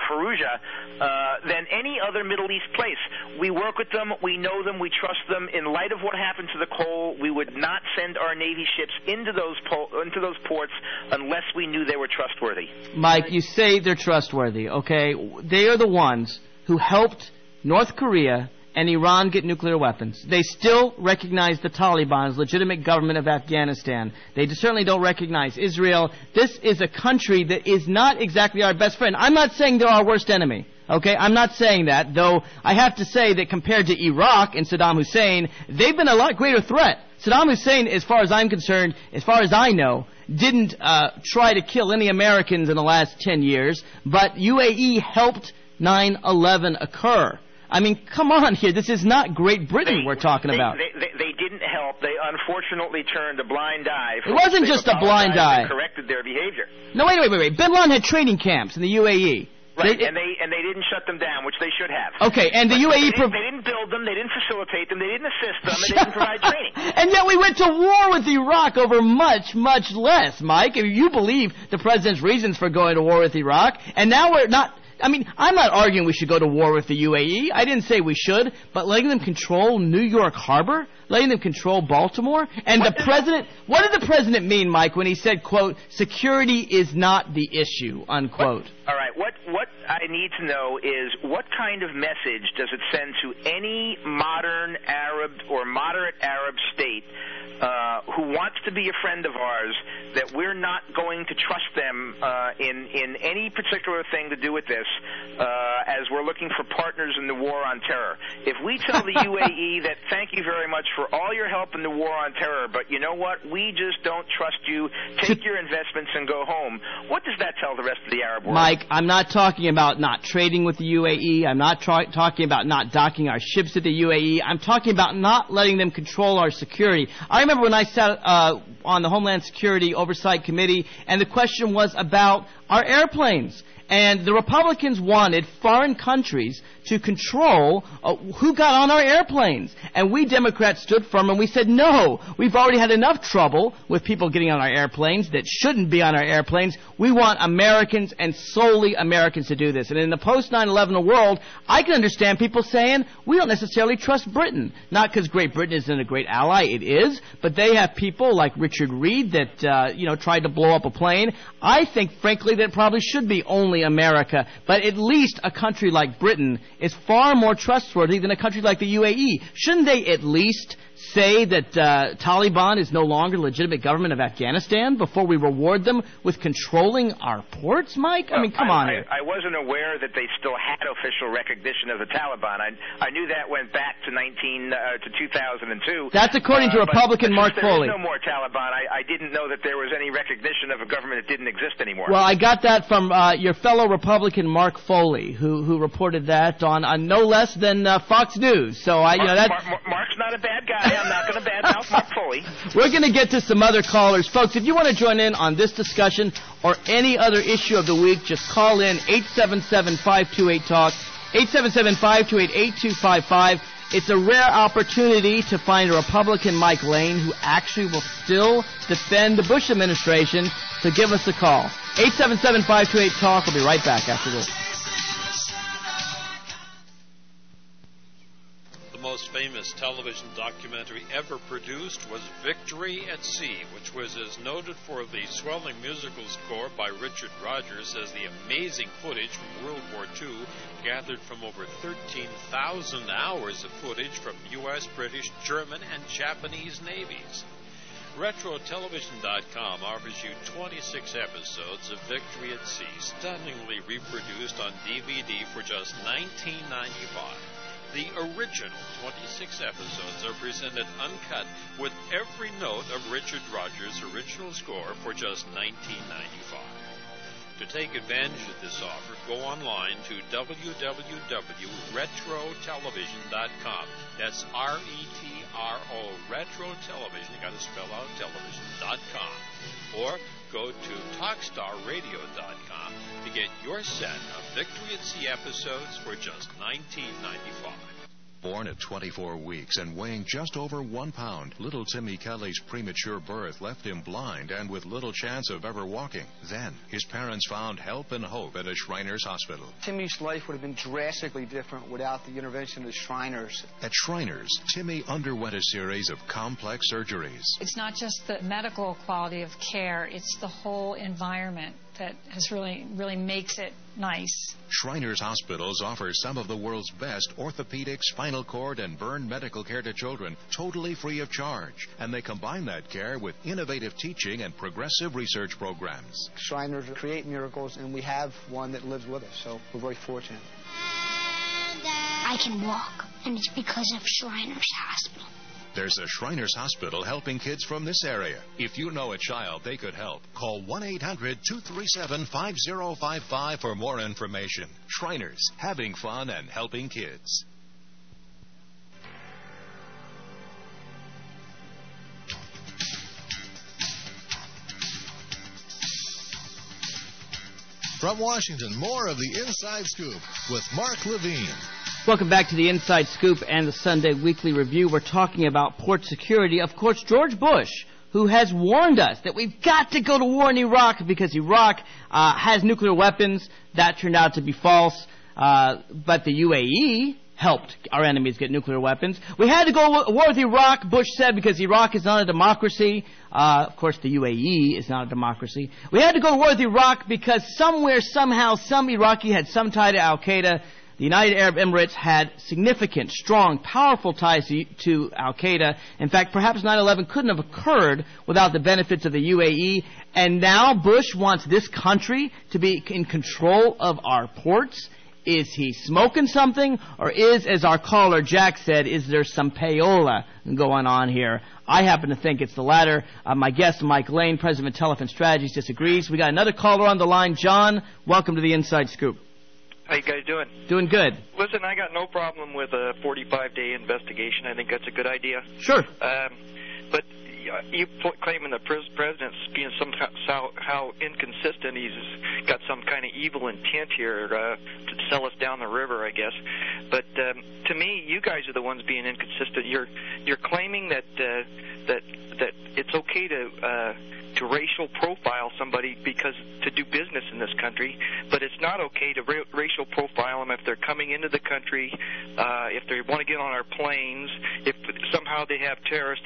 Fallujah, than any other Middle East place. We work with them. We know them. We trust them. In light of what happened to the Cole, we would not send our Navy ships into those ports unless we knew they were trustworthy. Mike, you say they're trustworthy, okay? They are the ones who helped North Korea and Iran get nuclear weapons. They still recognize the Taliban as legitimate government of Afghanistan. They certainly don't recognize Israel. This is a country that is not exactly our best friend. I'm not saying they're our worst enemy. Okay, I'm not saying that, though I have to say that compared to Iraq and Saddam Hussein, they've been a lot greater threat. Saddam Hussein, as far as I'm concerned, as far as I know, didn't try to kill any Americans in the last 10 years, but UAE helped 9/11 occur. I mean, come on here. This is not Great Britain we're talking about. They didn't help. They unfortunately turned a blind eye. It wasn't just a blind eye. They corrected their behavior. No, wait. Bin Laden had training camps in the UAE. Right, and they didn't shut them down, which they should have. Okay, and the UAE... They didn't build them, they didn't facilitate them, they didn't assist them, and they didn't provide training. And yet we went to war with Iraq over much, much less, Mike. If you believe the president's reasons for going to war with Iraq, and now we're not... I mean, I'm not arguing we should go to war with the UAE. I didn't say we should, but letting them control New York Harbor, letting them control Baltimore, and the president, what did the president mean, Mike, when he said, quote, security is not the issue, unquote? All right, what I need to know is what kind of message does it send to any modern Arab or moderate Arab state who wants to be a friend of ours that we're not going to trust them in any particular thing to do with this as we're looking for partners in the war on terror. If we tell the UAE that thank you very much for all your help in the war on terror, but you know what, we just don't trust you, take your investments and go home, what does that tell the rest of the Arab world? Mike, I'm not talking about not trading with the UAE. I'm not talking about not docking our ships to the UAE. I'm talking about not letting them control our security. I remember when I sat on the Homeland Security Oversight Committee, and the question was about our airplanes. And the Republicans wanted foreign countries to control who got on our airplanes. And we Democrats stood firm and we said, no, we've already had enough trouble with people getting on our airplanes that shouldn't be on our airplanes. We want Americans and solely Americans to do this. And in the post-9/11 world, I can understand people saying, we don't necessarily trust Britain. Not because Great Britain isn't a great ally, it is, but they have people like Richard Reed that, tried to blow up a plane. I think, frankly, that it probably should be only America, but at least a country like Britain is far more trustworthy than a country like the UAE. Shouldn't they at least say that Taliban is no longer legitimate government of Afghanistan before we reward them with controlling our ports, Mike? I mean, come on here. I wasn't aware that they still had official recognition of the Taliban. I knew that went back to 2002. That's according to Republican Mark Foley. There is no more Taliban. I didn't know that there was any recognition of a government that didn't exist anymore. Well, I got that from your fellow Republican Mark Foley, who reported that on no less than Fox News. So Mark's not a bad guy. I'm not going to badmouth Mark Foley. We're going to get to some other callers. Folks, if you want to join in on this discussion or any other issue of the week, just call in 877-528-TALK, 877-528-8255. It's a rare opportunity to find a Republican, Mike Lane, who actually will still defend the Bush administration. So give us a call. 877-528-TALK. We'll be right back after this. The most famous television documentary ever produced was Victory at Sea, which was as noted for the swelling musical score by Richard Rodgers as the amazing footage from World War II gathered from over 13,000 hours of footage from U.S., British, German, and Japanese navies. RetroTelevision.com offers you 26 episodes of Victory at Sea, stunningly reproduced on DVD for just $19.95. The original 26 episodes are presented uncut with every note of Richard Rodgers' original score for just $19.95. To take advantage of this offer, go online to www.retrotelevision.com. That's R-E-T-R-O, retrotelevision, you got to spell out television.com. Or go to TalkStarRadio.com to get your set of Victory at Sea episodes for just $19.95. Born at 24 weeks and weighing just over 1 pound, little Timmy Kelly's premature birth left him blind and with little chance of ever walking. Then, his parents found help and hope at a Shriners Hospital. Timmy's life would have been drastically different without the intervention of the Shriners. At Shriners, Timmy underwent a series of complex surgeries. It's not just the medical quality of care, it's the whole environment that has really makes it nice. Shriners Hospitals offer some of the world's best orthopedic, spinal cord, and burn medical care to children, totally free of charge. And they combine that care with innovative teaching and progressive research programs. Shriners create miracles, and we have one that lives with us, so we're very fortunate. I can walk, and it's because of Shriners Hospital. There's a Shriners Hospital helping kids from this area. If you know a child they could help, call 1-800-237-5055 for more information. Shriners, having fun and helping kids. From Washington, more of the Inside Scoop with Mark Levine. Welcome back to the Inside Scoop and the Sunday Weekly Review. We're talking about port security. Of course, George Bush, who has warned us that we've got to go to war in Iraq because Iraq has nuclear weapons. That turned out to be false. But the UAE helped our enemies get nuclear weapons. We had to go to war with Iraq, Bush said, because Iraq is not a democracy. Of course, the UAE is not a democracy. We had to go to war with Iraq because somewhere, somehow, some Iraqi had some tie to Al-Qaeda. The United Arab Emirates had significant, strong, powerful ties to Al-Qaeda. In fact, perhaps 9/11 couldn't have occurred without the benefits of the UAE. And now Bush wants this country to be in control of our ports. Is he smoking something? Or is, as our caller Jack said, is there some payola going on here? I happen to think it's the latter. My guest, Mike Lane, president of Telefin Strategies, disagrees. We got another caller on the line. John, welcome to the Inside Scoop. How you guys doing? Doing good. Listen, I got no problem with a 45-day investigation. I think that's a good idea. Sure. But you claiming the president's being somehow inconsistent. He's got some kind of evil intent here to sell us down the river, I guess. But to me, you guys are the ones being inconsistent. You're claiming that it's okay to racial profile somebody because to do business in this country, but it's not okay to racial profile them if they're coming into the country, if they want to get on our planes, if somehow they have terrorist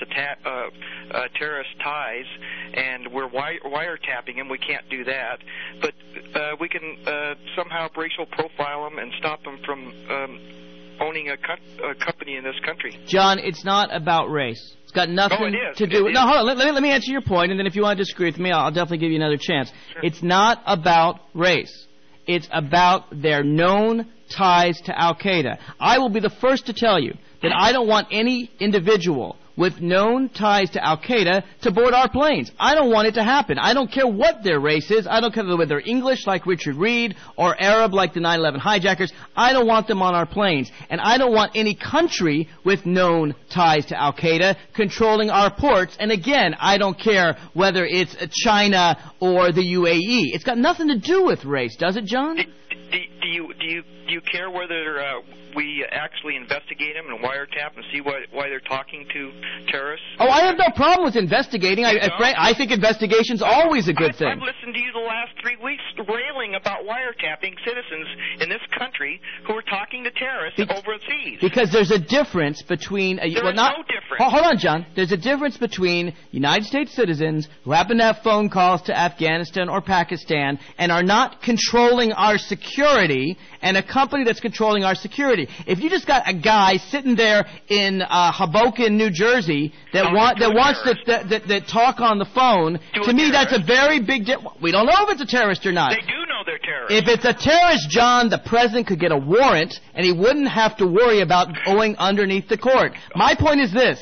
ties, and we're wiretapping them. We can't do that, but we can somehow racial profile them and stop them from owning a company in this country. John, it's not about race. It's got nothing to do with... No, hold on. Let me answer your point, and then if you want to disagree with me, I'll definitely give you another chance. Sure. It's not about race. It's about their known ties to Al-Qaeda. I will be the first to tell you that I don't want any individual with known ties to Al-Qaeda to board our planes. I don't want it to happen. I don't care what their race is. I don't care whether they're English like Richard Reed or Arab like the 9/11 hijackers. I don't want them on our planes. And I don't want any country with known ties to Al-Qaeda controlling our ports. And again, I don't care whether it's China or the UAE. It's got nothing to do with race, does it, John? Do you care whether we actually investigate them and wiretap and see why they're talking to terrorists? Oh, I have no problem with investigating. I think investigation's always a good thing. I've listened to you the last 3 weeks railing about wiretapping citizens in this country who are talking to terrorists overseas. Because there's a difference between... no difference. Hold on, John. There's a difference between United States citizens who happen to have phone calls to Afghanistan or Pakistan and are not controlling our security and a company that's controlling our security. If you just got a guy sitting there in Hoboken, New Jersey, that wants to talk on the phone, to me that's a very big difference. We don't know if it's a terrorist or not. They do know they're terrorists. If it's a terrorist, John, the president could get a warrant, and he wouldn't have to worry about going underneath the court. My point is this.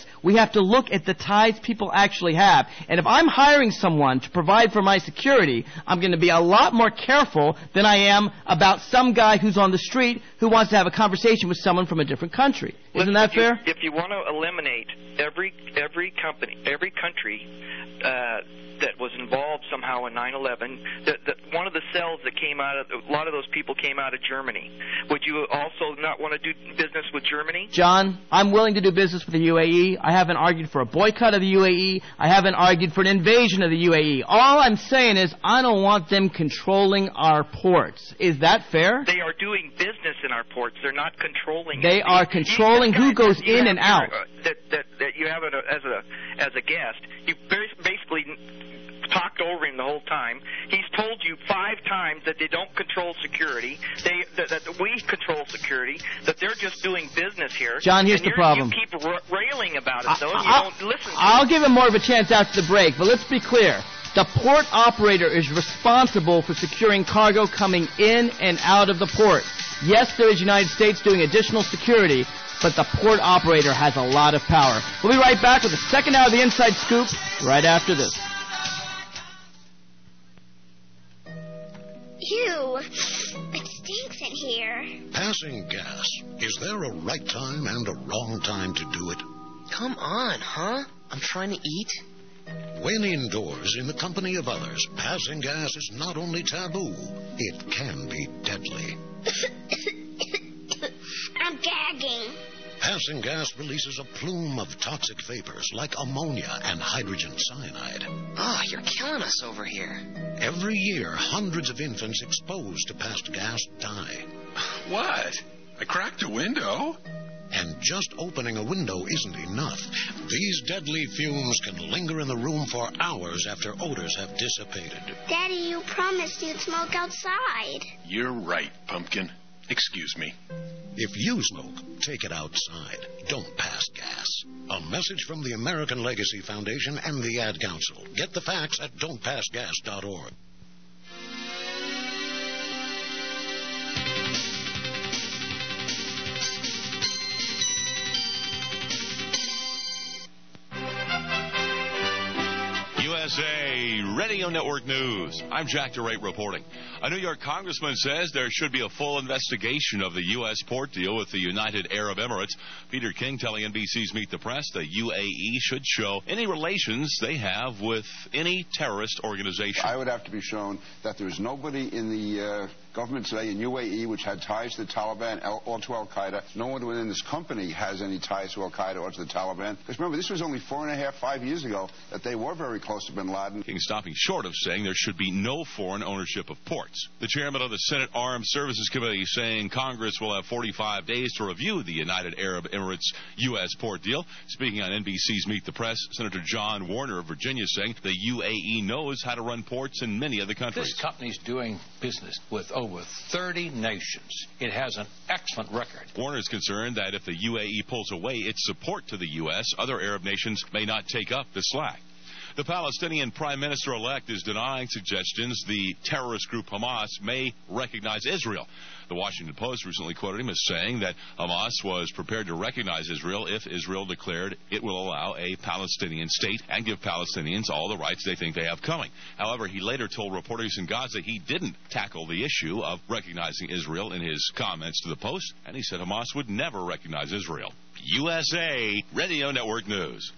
We have to look at the ties people actually have. And if I'm hiring someone to provide for my security, I'm going to be a lot more careful than I am about some guy who's on the street who wants to have a conversation with someone from a different country. Isn't that fair? If you want to eliminate every country that was involved somehow in 9/11, one of the cells that came out of a lot of those people came out of Germany. Would you also not want to do business with Germany? John, I'm willing to do business with the UAE. I haven't argued for a boycott of the UAE. I haven't argued for an invasion of the UAE. All I'm saying is I don't want them controlling our ports. Is that fair? They are doing business in our ports. They're not controlling. They are controlling who goes in and out. That you have as a guest. You basically talked over him the whole time. He's told you 5 times that they don't control security, that we control security, that they're just doing business here. John, here's the problem. You keep railing about it, though, and you don't listen to I'll give him more of a chance after the break, but let's be clear. The port operator is responsible for securing cargo coming in and out of the port. Yes, there is United States doing additional security, but the port operator has a lot of power. We'll be right back with the second hour of the Inside Scoop right after this. Ew, it stinks in here. Passing gas. Is there a right time and a wrong time to do it? Come on, huh? I'm trying to eat. When indoors in the company of others, passing gas is not only taboo, it can be deadly. I'm gagging. Passing gas releases a plume of toxic vapors like ammonia and hydrogen cyanide. Oh, you're killing us over here. Every year, hundreds of infants exposed to passed gas die. What? I cracked a window? And just opening a window isn't enough. These deadly fumes can linger in the room for hours after odors have dissipated. Daddy, you promised you'd smoke outside. You're right, Pumpkin. Excuse me. If you smoke, take it outside. Don't pass gas. A message from the American Legacy Foundation and the Ad Council. Get the facts at don'tpassgas.org. USA Radio Network News. I'm Jack DeRate reporting. A New York congressman says there should be a full investigation of the U.S. port deal with the United Arab Emirates. Peter King telling NBC's Meet the Press the UAE should show any relations they have with any terrorist organization. I would have to be shown that there's nobody in the government today in UAE which had ties to the Taliban or to Al-Qaeda. No one within this company has any ties to Al-Qaeda or to the Taliban. Because remember, this was only 4.5, 5 years ago that they were very close to bin Laden. King stopping short of saying there should be no foreign ownership of ports. The chairman of the Senate Armed Services Committee saying Congress will have 45 days to review the United Arab Emirates U.S. port deal. Speaking on NBC's Meet the Press, Senator John Warner of Virginia saying the UAE knows how to run ports in many other countries. This company's doing business with over 30 nations. It has an excellent record. Warner is concerned that if the UAE pulls away its support to the U.S., other Arab nations may not take up the slack. The Palestinian Prime Minister-elect is denying suggestions the terrorist group Hamas may recognize Israel. The Washington Post recently quoted him as saying that Hamas was prepared to recognize Israel if Israel declared it will allow a Palestinian state and give Palestinians all the rights they think they have coming. However, he later told reporters in Gaza he didn't tackle the issue of recognizing Israel in his comments to the Post, and he said Hamas would never recognize Israel. USA Radio Network News.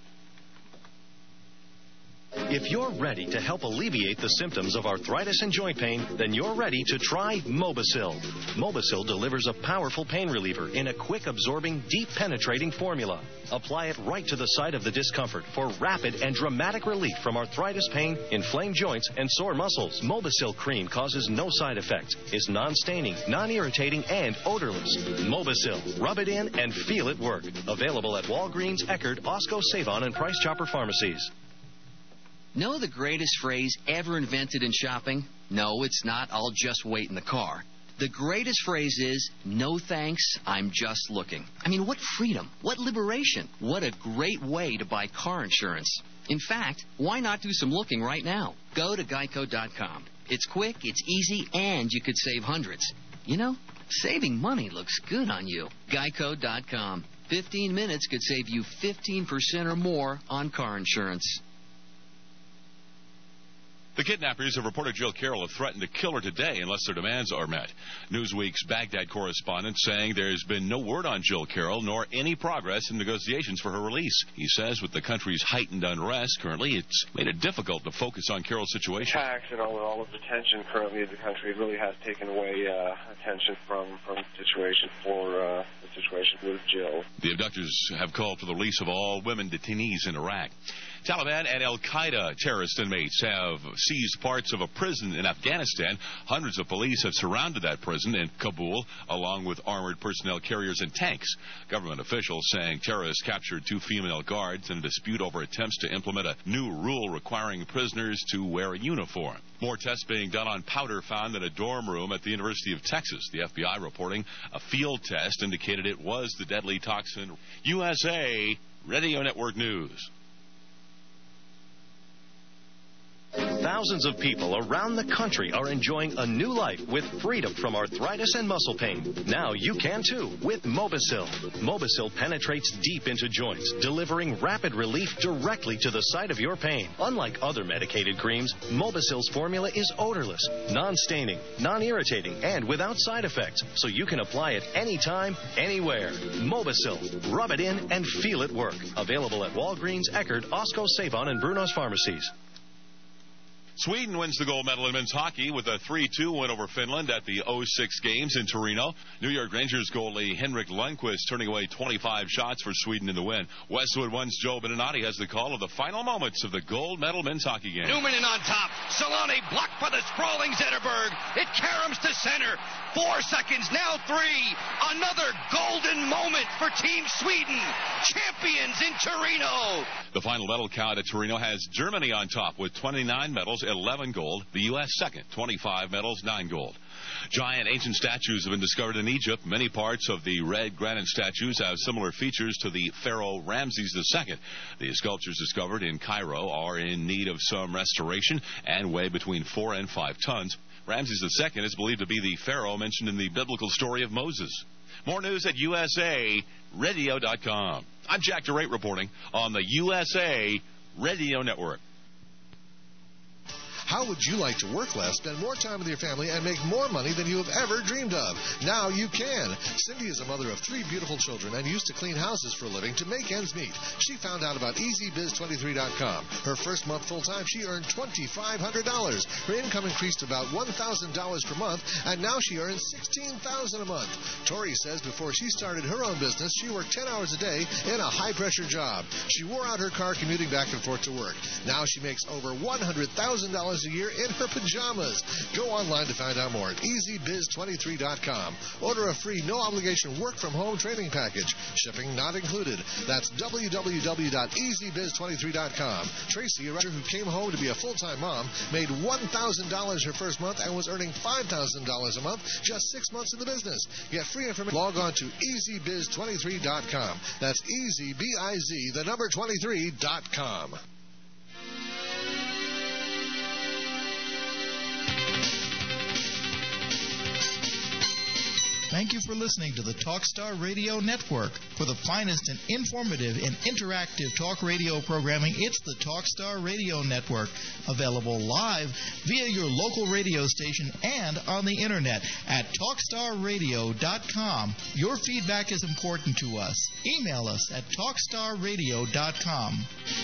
If you're ready to help alleviate the symptoms of arthritis and joint pain, then you're ready to try Mobisil. Mobisil delivers a powerful pain reliever in a quick absorbing, deep penetrating formula. Apply it right to the site of the discomfort for rapid and dramatic relief from arthritis pain, inflamed joints, and sore muscles. Mobisil cream causes no side effects, is non-staining, non-irritating, and odorless. Mobisil. Rub it in and feel it work. Available at Walgreens, Eckerd, Osco, Savon, and Price Chopper pharmacies. Know the greatest phrase ever invented in shopping? No, it's not, I'll just wait in the car. The greatest phrase is, no thanks, I'm just looking. I mean, what freedom, what liberation, what a great way to buy car insurance. In fact, why not do some looking right now? Go to Geico.com. It's quick, it's easy, and you could save hundreds. You know, saving money looks good on you. Geico.com. 15 minutes could save you 15% or more on car insurance. The kidnappers of reporter Jill Carroll have threatened to kill her today unless their demands are met. Newsweek's Baghdad correspondent saying there's been no word on Jill Carroll nor any progress in negotiations for her release. He says with the country's heightened unrest currently, it's made it difficult to focus on Carroll's situation. Attacks and all of the tension currently in the country really has taken away attention from the situation the situation with Jill. The abductors have called for the release of all women detainees in Iraq. Taliban and al-Qaeda terrorist inmates have seized parts of a prison in Afghanistan. Hundreds of police have surrounded that prison in Kabul, along with armored personnel carriers and tanks. Government officials saying terrorists captured 2 female guards in a dispute over attempts to implement a new rule requiring prisoners to wear a uniform. More tests being done on powder found in a dorm room at the University of Texas. The FBI reporting a field test indicated it was the deadly toxin. USA Radio Network News. Thousands of people around the country are enjoying a new life with freedom from arthritis and muscle pain. Now you can too with Mobisil. Mobisil penetrates deep into joints, delivering rapid relief directly to the site of your pain. Unlike other medicated creams, Mobisil's formula is odorless, non-staining, non-irritating, and without side effects, so you can apply it anytime, anywhere. Mobisil. Rub it in and feel it work. Available at Walgreens, Eckerd, Osco, Savon, and Bruno's Pharmacies. Sweden wins the gold medal in men's hockey with a 3-2 win over Finland at the 06 games in Torino. New York Rangers goalie Henrik Lundqvist turning away 25 shots for Sweden in the win. Westwood One's Joe Beninati has the call of the final moments of the gold medal men's hockey game. Newman in on top. Solani blocked by the sprawling Zetterberg. It caroms to center. 4 seconds, now 3. Another golden moment for Team Sweden. Champions in Torino. The final medal count at Torino has Germany on top with 29 medals, 11 gold. The U.S. second, 25 medals, 9 gold. Giant ancient statues have been discovered in Egypt. Many parts of the red granite statues have similar features to the Pharaoh Ramses II. The sculptures discovered in Cairo are in need of some restoration and weigh between 4 and 5 tons. Ramses II is believed to be the pharaoh mentioned in the biblical story of Moses. More news at USARadio.com. I'm Jack DeRate reporting on the USA Radio Network. How would you like to work less, spend more time with your family, and make more money than you have ever dreamed of? Now you can. Cindy is a mother of 3 beautiful children and used to clean houses for a living to make ends meet. She found out about EasyBiz23.com. Her first month full-time, she earned $2,500. Her income increased about $1,000 per month, and now she earns $16,000 a month. Tori says before she started her own business, she worked 10 hours a day in a high-pressure job. She wore out her car commuting back and forth to work. Now she makes over $100,000 a year in her pajamas. Go online to find out more at EasyBiz23.com. Order a free, no-obligation work-from-home training package. Shipping not included. That's www.easybiz23.com. Tracy, a writer who came home to be a full-time mom, made $1,000 her first month and was earning $5,000 a month just 6 months in the business. Get free information. Log on to EasyBiz23.com. That's easy, B-I-Z, the number 23.com. Thank you for listening to the Talkstar Radio Network. For the finest and informative and interactive talk radio programming, it's the Talkstar Radio Network. Available live via your local radio station and on the internet at TalkstarRadio.com. Your feedback is important to us. Email us at TalkstarRadio.com.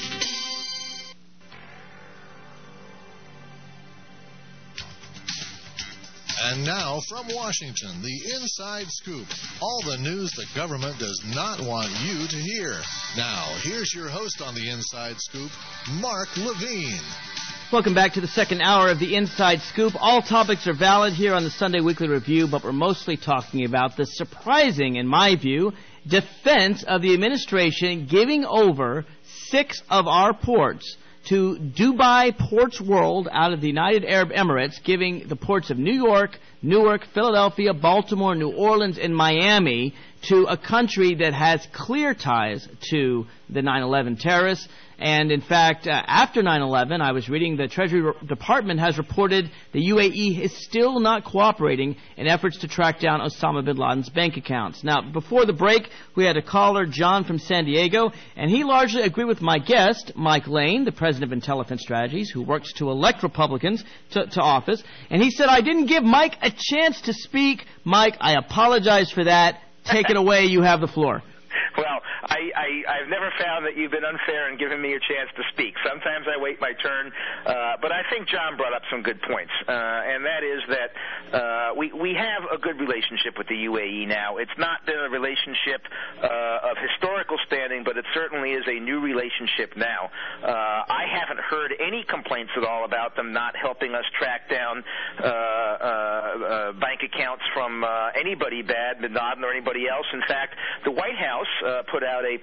And now, from Washington, the Inside Scoop. All the news the government does not want you to hear. Now, here's your host on the Inside Scoop, Mark Levine. Welcome back to the second hour of the Inside Scoop. All topics are valid here on the Sunday Weekly Review, but we're mostly talking about the surprising, in my view, defense of the administration giving over 6 of our ports to Dubai Ports World out of the United Arab Emirates, giving the ports of New York, Newark, Philadelphia, Baltimore, New Orleans, and Miami to a country that has clear ties to the 9/11 terrorists. And in fact, after 9/11, I was reading the Treasury Department has reported the UAE is still not cooperating in efforts to track down Osama bin Laden's bank accounts. Now, before the break, we had a caller, John from San Diego, and he largely agreed with my guest, Mike Lane, the president of Intelligence Strategies, who works to elect Republicans to office. And he said, I didn't give Mike a chance to speak. Mike, I apologize for that. Take it away. You have the floor. Well, I've never found that you've been unfair in giving me a chance to speak. Sometimes I wait my turn, but I think John brought up some good points, and that is that we have a good relationship with the UAE now. It's not been a relationship of historical standing, but it certainly is a new relationship now. I haven't heard any complaints at all about them not helping us track down bank accounts from anybody bad, bin Laden or anybody else. In fact, the White House put out a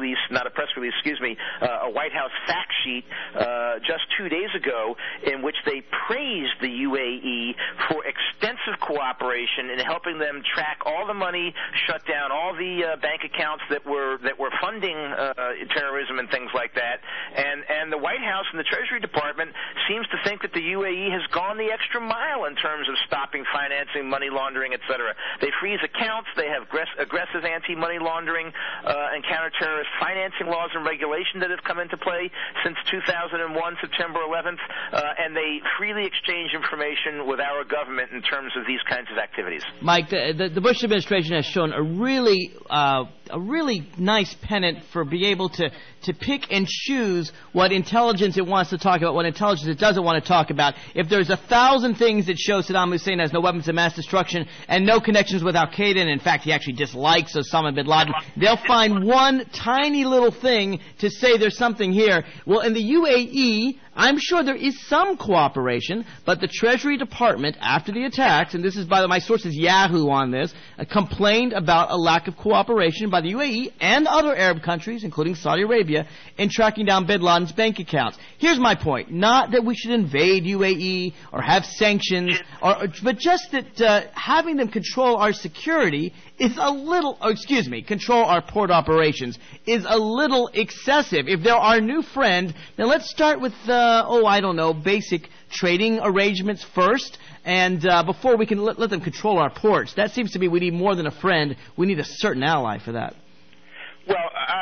White House fact sheet just 2 days ago in which they praised the UAE for extensive cooperation in helping them track all the money, shut down all the bank accounts that were funding terrorism and things like that. And the White House and the Treasury Department seems to think that the UAE has gone the extra mile in terms of stopping financing, money laundering, etc. They freeze accounts. They have aggressive anti-money laundering and counter-terrorist financing laws and regulation that have come into play since 2001, September 11th, and they freely exchange information with our government in terms of these kinds of activities. Mike, the Bush administration has shown a really nice pennant for being able to pick and choose what intelligence it wants to talk about, what intelligence it doesn't want to talk about. If there's 1,000 things that show Saddam Hussein has no weapons of mass destruction and no connections with Al-Qaeda, and in fact he actually dislikes Osama bin Laden, they'll find one tiny little thing to say there's something here. Well, in the UAE, I'm sure there is some cooperation, but the Treasury Department, after the attacks, and this is by my source is Yahoo on this, complained about a lack of cooperation by the UAE and other Arab countries, including Saudi Arabia, in tracking down bin Laden's bank accounts. Here's my point. Not that we should invade UAE or have sanctions, but just that having them control our security is a little, control our port operations is a little excessive. If they're our new friend, now let's start with, basic trading arrangements first, and before we can let them control our ports. That seems to me we need more than a friend. We need a certain ally for that. Well,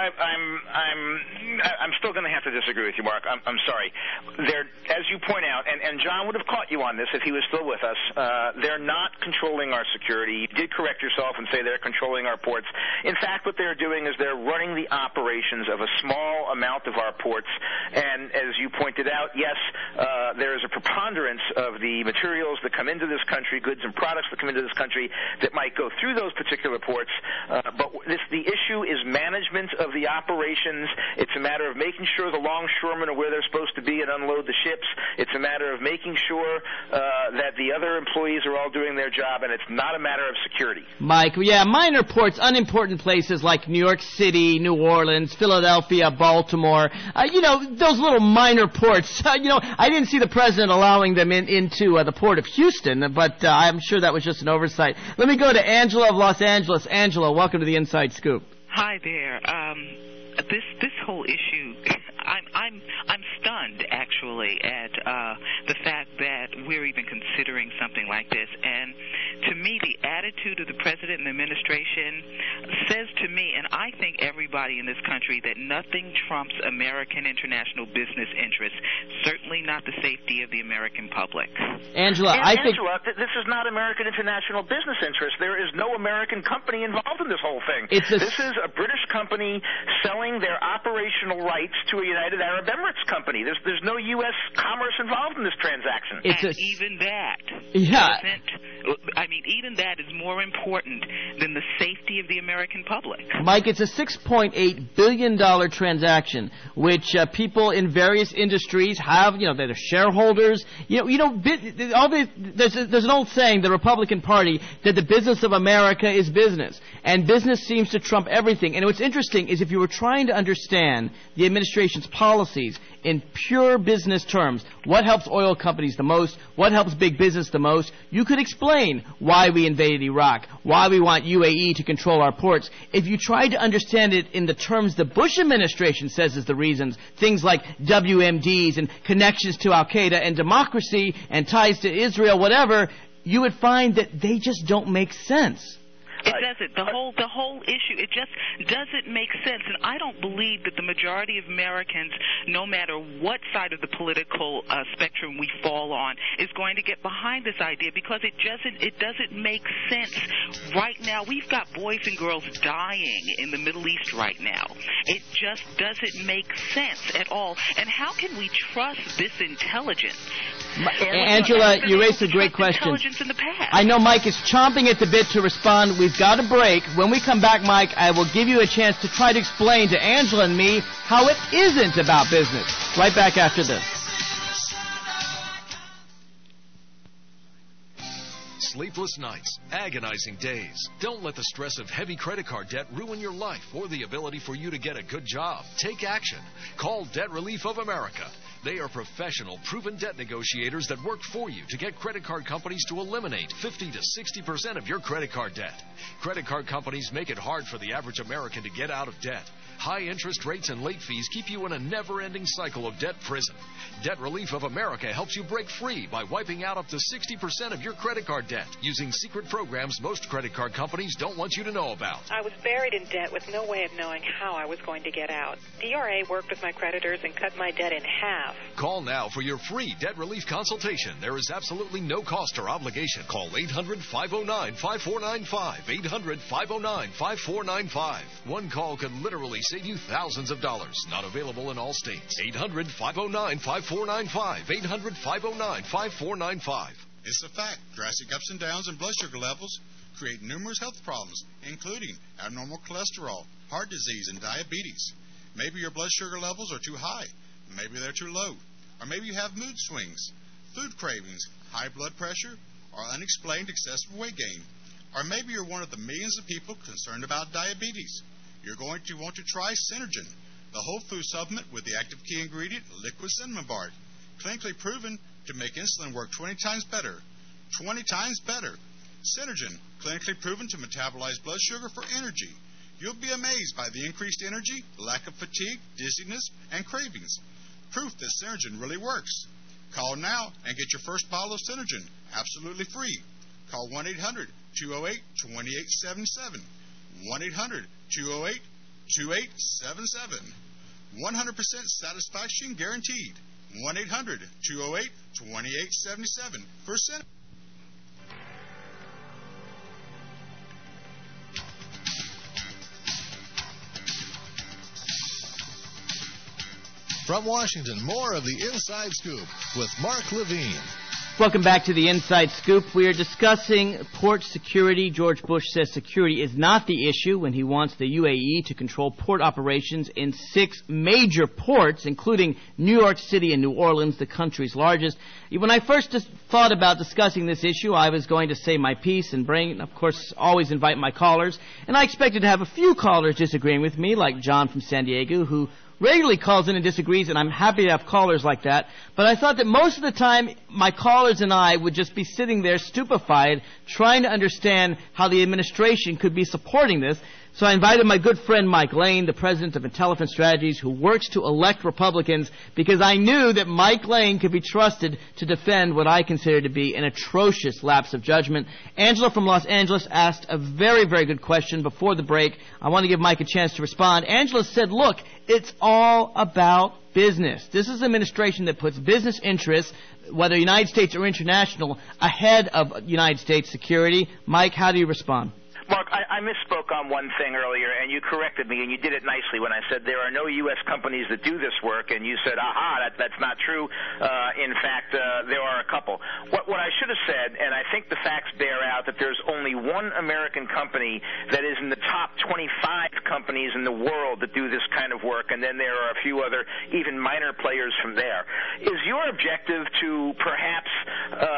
I'm still going to have to disagree with you, Mark. I'm sorry. They're, as you point out, and John would have caught you on this if he was still with us, they're not controlling our security. You did correct yourself and say they're controlling our ports. In fact, what they're doing is they're running the operations of a small amount of our ports. And as you pointed out, yes, there is a preponderance of the materials that come into this country, goods and products that come into this country that might go through those particular ports. But the issue is management of the operations. It's a matter of making sure the longshoremen are where they're supposed to be and unload the ships. It's a matter of making sure that the other employees are all doing their job, and it's not a matter of security. Mike, minor ports, unimportant places like New York City, New Orleans, Philadelphia, Baltimore, those little minor ports. I didn't see the president allowing them into the port of Houston, but I'm sure that was just an oversight. Let me go to Angela of Los Angeles. Angela, welcome to the Inside Scoop. Hi there. This whole issue, I'm stunned actually at the fact that we're even considering something like this. And to me, the attitude of the president and the administration says to me, and I think everybody in this country, that nothing trumps American international business interests. Certainly not the safety of the American public. Angela, this is not American international business interests. There is no American company involved in this whole thing. This is a British company selling their operational rights to a United Arab Emirates company. There's no U.S. commerce involved in this transaction. Even that even that is more important than the safety of the American public. Mike, it's a $6.8 billion transaction, which people in various industries have, they're shareholders. There's an old saying, the Republican Party, that the business of America is business. And business seems to trump everything. And what's interesting is if you were trying to understand the administration's policies in pure business terms, what helps oil companies the most, what helps big business the most, you could explain explain why we invaded Iraq, why we want UAE to control our ports. If you try to understand it in the terms the Bush administration says is the reasons, things like WMDs and connections to Al-Qaeda and democracy and ties to Israel, whatever, you would find that they just don't make sense. It doesn't. The whole issue, it just doesn't make sense. And I don't believe that the majority of Americans, no matter what side of the political spectrum we fall on, is going to get behind this idea, because it doesn't make sense. Right now, we've got boys and girls dying in the Middle East right now. It just doesn't make sense at all. And how can we trust this intelligence? Angela, you raised a great question. In the past. I know Mike is chomping at the bit to respond. We've got a break. When we come back, Mike, I will give you a chance to try to explain to Angela and me how it isn't about business. Right back after this. Sleepless nights, agonizing days. Don't let the stress of heavy credit card debt ruin your life or the ability for you to get a good job. Take action. Call Debt Relief of America. They are professional, proven debt negotiators that work for you to get credit card companies to eliminate 50 to 60% of your credit card debt. Credit card companies make it hard for the average American to get out of debt. High interest rates and late fees keep you in a never-ending cycle of debt prison. Debt Relief of America helps you break free by wiping out up to 60% of your credit card debt using secret programs most credit card companies don't want you to know about. I was buried in debt with no way of knowing how I was going to get out. DRA worked with my creditors and cut my debt in half. Call now for your free debt relief consultation. There is absolutely no cost or obligation. Call 800-509-5495. 800-509-5495. One call could literally save you thousands of dollars. Not available in all states. 800-509-5495. 800-509-5495. It's a fact. Drastic ups and downs in blood sugar levels create numerous health problems, including abnormal cholesterol, heart disease, and diabetes. Maybe your blood sugar levels are too high. Maybe they're too low. Or maybe you have mood swings, food cravings, high blood pressure, or unexplained excessive weight gain. Or maybe you're one of the millions of people concerned about diabetes. You're going to want to try Synergen, the whole food supplement with the active key ingredient, liquid cinnamon bark, clinically proven to make insulin work 20 times better. 20 times better. Synergen, clinically proven to metabolize blood sugar for energy. You'll be amazed by the increased energy, lack of fatigue, dizziness, and cravings. Proof that Synergen really works. Call now and get your first bottle of Synergen absolutely free. Call 1-800-208-2877. 1-800-208-2877. 100% satisfaction guaranteed. 1-800-208-2877 for Synergen. From Washington, more of the Inside Scoop with Mark Levine. Welcome back to the Inside Scoop. We are discussing port security. George Bush says security is not the issue when he wants the UAE to control port operations in 6 major ports, including New York City and New Orleans, the country's largest. When I first thought about discussing this issue, I was going to say my piece and bring, of course, always invite my callers. And I expected to have a few callers disagreeing with me, like John from San Diego, who regularly calls in and disagrees, and I'm happy to have callers like that. But I thought that most of the time, my callers and I would just be sitting there stupefied, trying to understand how the administration could be supporting this. So I invited my good friend Mike Lane, the president of Intelligent Strategies, who works to elect Republicans, because I knew that Mike Lane could be trusted to defend what I consider to be an atrocious lapse of judgment. Angela from Los Angeles asked a very, very good question before the break. I want to give Mike a chance to respond. Angela said, look, it's all about business. This is an administration that puts business interests, whether United States or international, ahead of United States security. Mike, how do you respond? Mark, I misspoke on one thing earlier, and you corrected me, and you did it nicely when I said there are no U.S. companies that do this work, and you said, that's not true. In fact, there are a couple. What I should have said, and I think the facts bear out, that there's only one American company that is in the top 25 companies in the world that do this kind of work, and then there are a few other even minor players from there. Is your objective to perhaps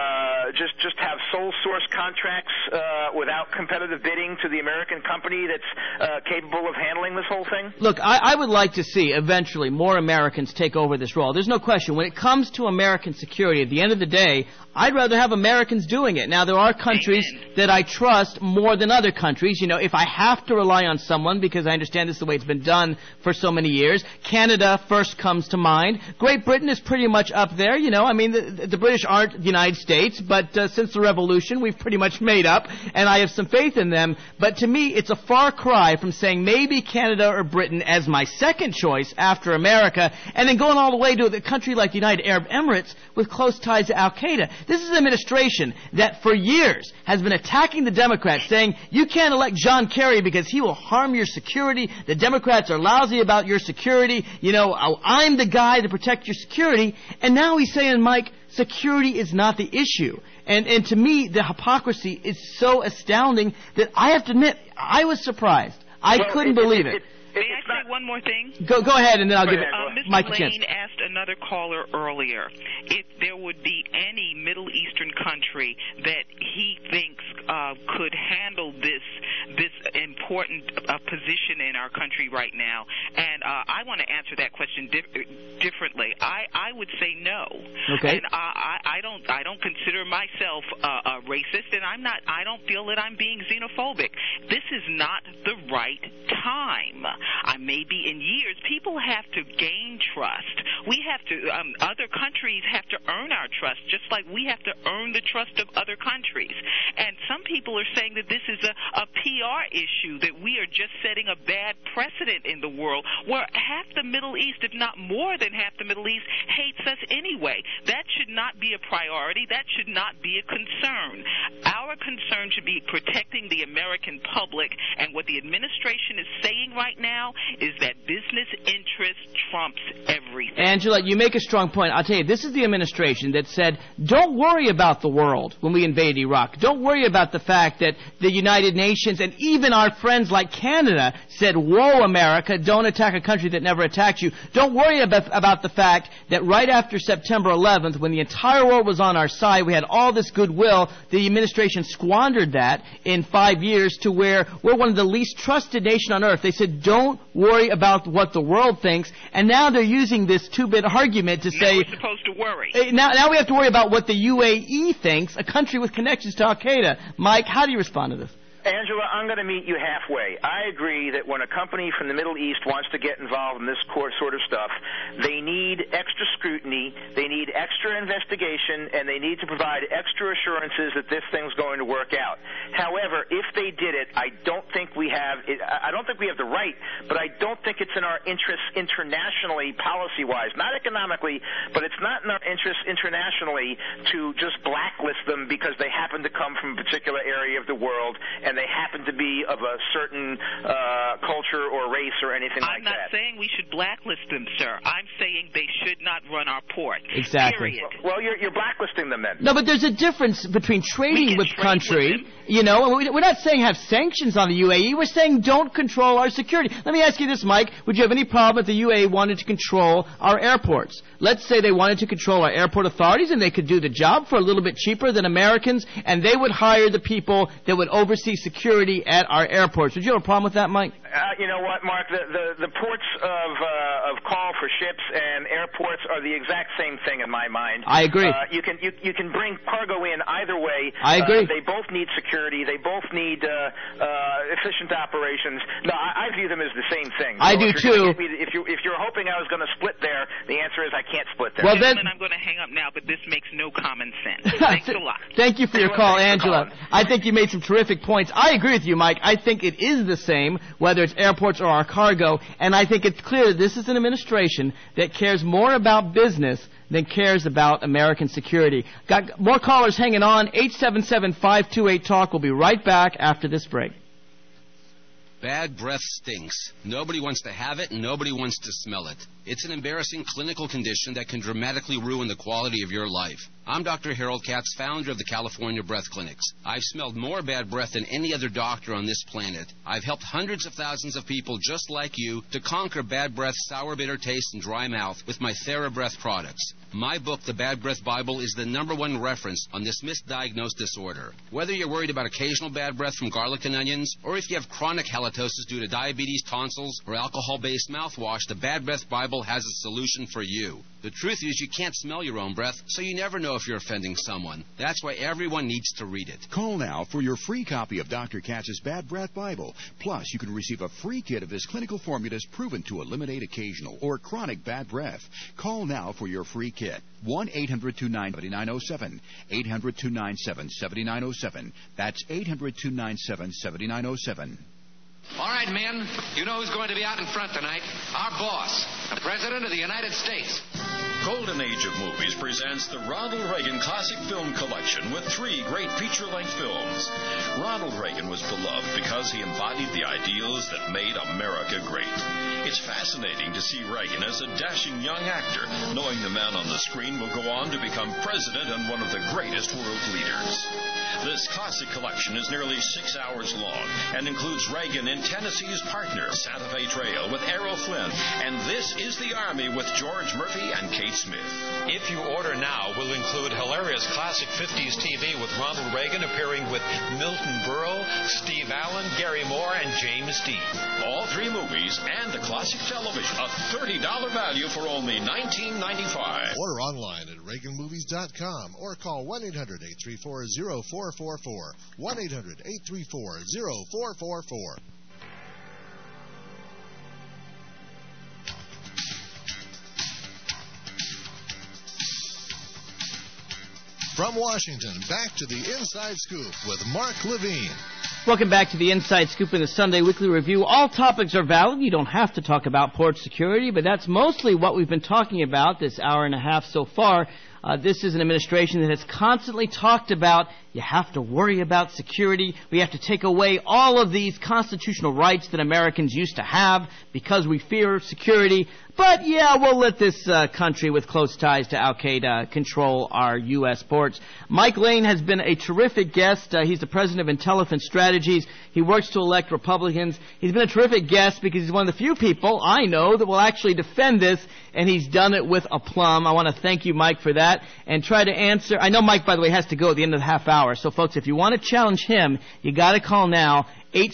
just have sole source contracts without competitive bidding to the American company that's capable of handling this whole thing? Look, I would like to see eventually more Americans take over this role. There's no question. When it comes to American security, at the end of the day, I'd rather have Americans doing it. Now, there are countries that I trust more than other countries. You know, if I have to rely on someone, because I understand this is the way it's been done for so many years, Canada first comes to mind. Great Britain is pretty much up there. You know, I mean, the British aren't the United States, but since the Revolution, we've pretty much made up, and I have some faith in them. But to me, it's a far cry from saying maybe Canada or Britain as my second choice after America, and then going all the way to a country like the United Arab Emirates with close ties to Al-Qaeda. This is an administration that for years has been attacking the Democrats, saying you can't elect John Kerry because he will harm your security. The Democrats are lousy about your security. You know, I'm the guy to protect your security. And now he's saying, Mike, security is not the issue. And to me, the hypocrisy is so astounding that I have to admit, I was surprised. I couldn't believe it. May I say one more thing? Go ahead, and then I'll give Mike a chance. Mr. Lane asked another caller earlier if there would be any Middle Eastern country that he thinks could handle this important position in our country right now, and I want to answer that question differently. I would say no. Okay. And I don't consider myself a racist, and I don't feel that I'm being xenophobic. This is not the right time. Maybe in years, people have to gain trust. We have to, other countries have to earn our trust, just like we have to earn the trust of other countries. And some people are saying that this is a PR issue, that we are just setting a bad precedent in the world, where half the Middle East, if not more than half the Middle East, hates us anyway. That should not be a priority. That should not be a concern. Our concern should be protecting the American public, and what the administration is saying right now is that business interest trumps everything. Angela, you make a strong point. I'll tell you, this is the administration that said, don't worry about the world when we invade Iraq. Don't worry about the fact that the United Nations and even our friends like Canada said, whoa, America, don't attack a country that never attacked you. Don't worry about the fact that right after September 11th, when the entire world was on our side, we had all this goodwill, the administration squandered that in 5 years to where we're one of the least trusted nations on earth. They said, don't worry about what the world thinks, and now they're using this two-bit argument to say... Now we're supposed to worry. Now we have to worry about what the UAE thinks, a country with connections to Al-Qaeda. Mike, how do you respond to this? Angela, I'm going to meet you halfway. I agree that when a company from the Middle East wants to get involved in this sort of stuff, they need extra scrutiny, they need extra investigation, and they need to provide extra assurances that this thing's going to work out. However, if they did it, I don't think we have the right, but I don't think it's in our interests internationally, policy-wise, not economically, but it's not in our interests internationally to just blacklist them because they happen to come from a particular area of the world and they happen to be of a certain culture or race or anything like that. I'm not saying we should blacklist them, sir. I'm saying they should not run our port. Exactly. Period. Well, you're blacklisting them then. No, but there's a difference between trading with country, you know, we're not saying have sanctions on the UAE. We're saying don't control our security. Let me ask you this, Mike. Would you have any problem if the UAE wanted to control our airports? Let's say they wanted to control our airport authorities and they could do the job for a little bit cheaper than Americans, and they would hire the people that would oversee security at our airports. Would you have a problem with that, Mike? You know what, Mark? The ports of call for ships and airports are the exact same thing in my mind. I agree. You can bring cargo in either way. I agree. They both need security. They both need efficient operations. No, I view them as the same thing. I do too. If you're hoping I was going to split there, the answer is I can't split there. Well, then I'm going to hang up now, but this makes no common sense. Thanks a lot. Thank you for your call, Angela. I think you made some terrific points. I agree with you, Mike. I think it is the same, whether it's airports or our cargo, and I think it's clear this is an administration that cares more about business than cares about American security. Got more callers hanging on. 877-528-TALK. We'll be right back after this break. Bad breath stinks. Nobody wants to have it, and nobody wants to smell it. It's an embarrassing clinical condition that can dramatically ruin the quality of your life. I'm Dr. Harold Katz, founder of the California Breath Clinics. I've smelled more bad breath than any other doctor on this planet. I've helped hundreds of thousands of people just like you to conquer bad breath, sour, bitter taste, and dry mouth with my TheraBreath products. My book, The Bad Breath Bible, is the #1 reference on this misdiagnosed disorder. Whether you're worried about occasional bad breath from garlic and onions, or if you have chronic halitosis due to diabetes, tonsils, or alcohol-based mouthwash, the Bad Breath Bible has a solution for you. The truth is you can't smell your own breath, so you never know if you're offending someone. That's why everyone needs to read it. Call now for your free copy of Dr. Katz's Bad Breath Bible. Plus, you can receive a free kit of his clinical formulas proven to eliminate occasional or chronic bad breath. Call now for your free kit. 1-800-297-7907. 800-297-7907. That's 800-297-7907. All right, men, you know who's going to be out in front tonight? Our boss, the President of the United States. Golden Age of Movies presents the Ronald Reagan Classic Film Collection with 3 great feature-length films. Ronald Reagan was beloved because he embodied the ideals that made America great. It's fascinating to see Reagan as a dashing young actor, knowing the man on the screen will go on to become president and one of the greatest world leaders. This classic collection is nearly 6 hours long and includes Reagan in Tennessee's Partner, Santa Fe Trail with Errol Flynn, and This Is the Army with George Murphy and Kate Smith. If you order now, we'll include hilarious classic 50s TV with Ronald Reagan appearing with Milton Berle, Steve Allen, Gary Moore, and James Dean. All 3 movies and the classic television, a $30 value for only $19.95. Order online at ReaganMovies.com or call 1-800-834-0444. 1-800-834-0444. From Washington, back to the Inside Scoop with Mark Levine. Welcome back to the Inside Scoop in the Sunday Weekly Review. All topics are valid. You don't have to talk about port security, but that's mostly what we've been talking about this hour and a half so far. This is an administration that has constantly talked about you have to worry about security. We have to take away all of these constitutional rights that Americans used to have because we fear security. But, yeah, we'll let this country with close ties to al-Qaeda control our U.S. ports. Mike Lane has been a terrific guest. He's the president of Intelligent Strategies. He works to elect Republicans. He's been a terrific guest because he's one of the few people I know that will actually defend this, and he's done it with aplomb. I want to thank you, Mike, for that, and try to answer. I know Mike, by the way, has to go at the end of the half hour. So, folks, if you want to challenge him, you got to call now.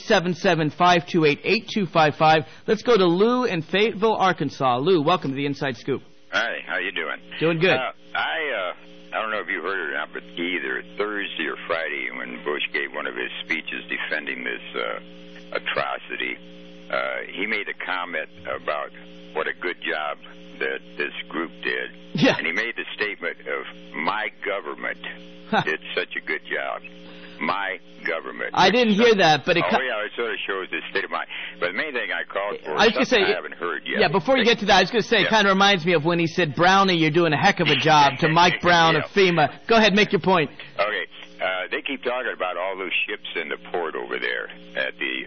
877-528-8255. Let's go to Lou in Fayetteville, Arkansas. Lou, welcome to the Inside Scoop. Hi, how you doing? Doing good. I don't know if you heard it or not, but either Thursday or Friday when Bush gave one of his speeches defending this atrocity, he made a comment about what a good job that this group did. Yeah. And he made the statement of, my government did such a good job. My government. I didn't hear that, but it... yeah, it sort of shows the state of mind. But the main thing I called for is something I haven't heard yet. Yeah, before you get to that, I was going to say, it kind of reminds me of when he said, Brownie, you're doing a heck of a job, to Mike Brown of FEMA. Go ahead, make your point. Okay. They keep talking about all those ships in the port over there at the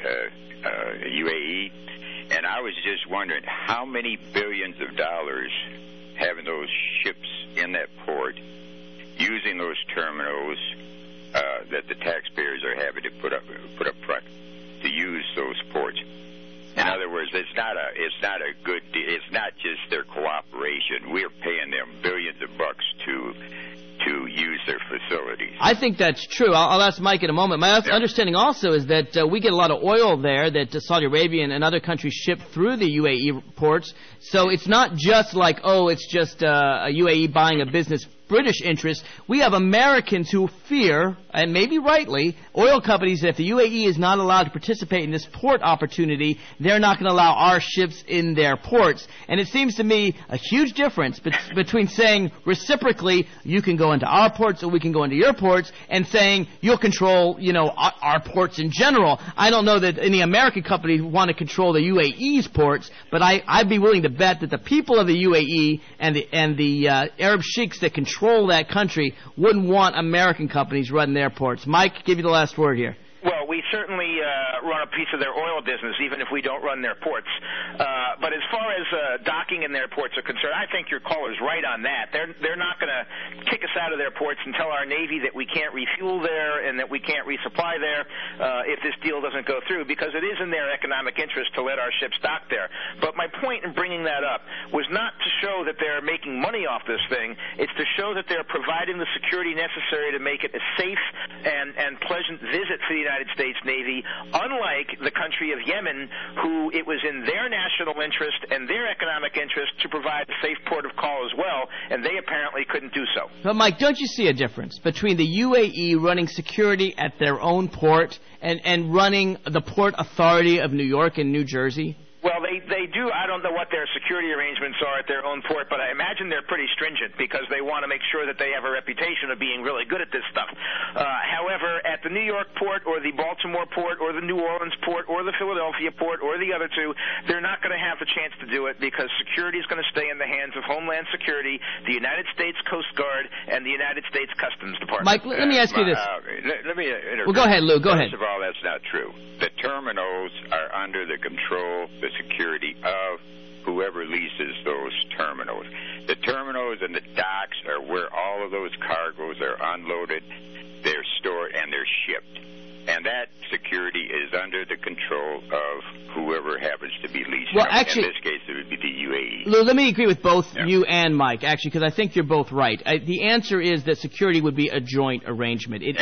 UAE, and I was just wondering how many billions of dollars having those ships in that port, using those terminals, that the taxpayers are having to put up front to use those ports. In other words, it's not a good deal. It's not just their cooperation. We're paying them billions of bucks to use their facilities. I think that's true. I'll ask Mike in a moment. My understanding also is that we get a lot of oil there that Saudi Arabia and other countries ship through the UAE ports. So it's not just like, it's just a UAE buying a business British interests. We have Americans who fear, and maybe rightly, oil companies that if the UAE is not allowed to participate in this port opportunity, they're not going to allow our ships in their ports. And it seems to me a huge difference between saying reciprocally, you can go into our ports or we can go into your ports, and saying you'll control, our ports in general. I don't know that any American companies want to control the UAE's ports, but I'd be willing to bet that the people of the UAE and the Arab sheiks that control that country wouldn't want American companies running their ports. Mike, give you the last word here. Well, we certainly run a piece of their oil business, even if we don't run their ports. But as far as docking in their ports are concerned, I think your caller's right on that. They're not going to kick us out of their ports and tell our Navy that we can't refuel there and that we can't resupply there if this deal doesn't go through, because it is in their economic interest to let our ships dock there. But my point in bringing that up was not to show that they're making money off this thing. It's to show that they're providing the security necessary to make it a safe and pleasant visit for the United States Navy, unlike the country of Yemen, who it was in their national interest and their economic interest to provide a safe port of call as well, and they apparently couldn't do so. But, Mike, don't you see a difference between the UAE running security at their own port and running the Port Authority of New York and New Jersey? Well, they do. I don't know what their security arrangements are at their own port, but I imagine they're pretty stringent because they want to make sure that they have a reputation of being really good at this stuff. However, at the New York port or the Baltimore port or the New Orleans port or the Philadelphia port or the other two, they're not going to have the chance to do it because security is going to stay in the hands of Homeland Security, the United States Coast Guard, and the United States Customs Department. Mike, let me ask you this. Let me interrupt. Well, go ahead, Lou. Go ahead. First of all, that's not true. The terminals are under the control, the security of whoever leases those terminals. The terminals and the docks are where all of those cargoes are unloaded, they're stored, and they're shipped. And that security is under the control of whoever happens to be leasing. Well, actually, in this case, it would be the UAE. Lou, let me agree with both you and Mike, actually, because I think you're both right. The answer is that security would be a joint arrangement. And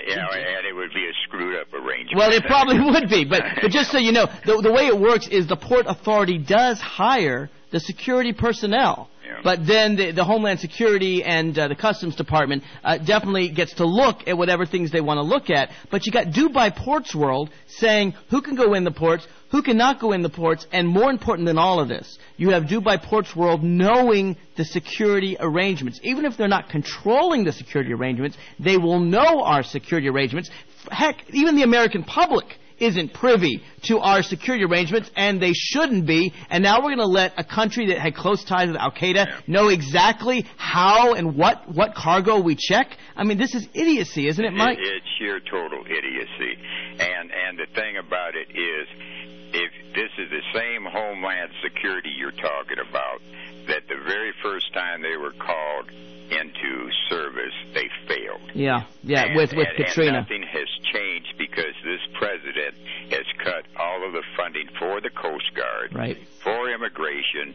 it would be a screwed-up arrangement. Well, it probably would be, but just so you know, the way it works is the Port Authority does hire the security personnel. Yeah. But then the Homeland Security and the Customs Department definitely gets to look at whatever things they want to look at. But you got Dubai Ports World saying who can go in the ports, who cannot go in the ports, and more important than all of this, you have Dubai Ports World knowing the security arrangements. Even if they're not controlling the security arrangements, they will know our security arrangements. Heck, even the American public isn't privy to our security arrangements, and they shouldn't be. And now we're going to let a country that had close ties with Al-Qaeda know exactly how and what cargo we check? I mean, this is idiocy, isn't it, Mike? It's sheer total idiocy. And the thing about it is, if this is the same Homeland Security you're talking about, that the very first time they were called into service, they failed. Yeah, with Katrina. And nothing has changed because this president has cut all of the funding for the Coast Guard, right, for immigration,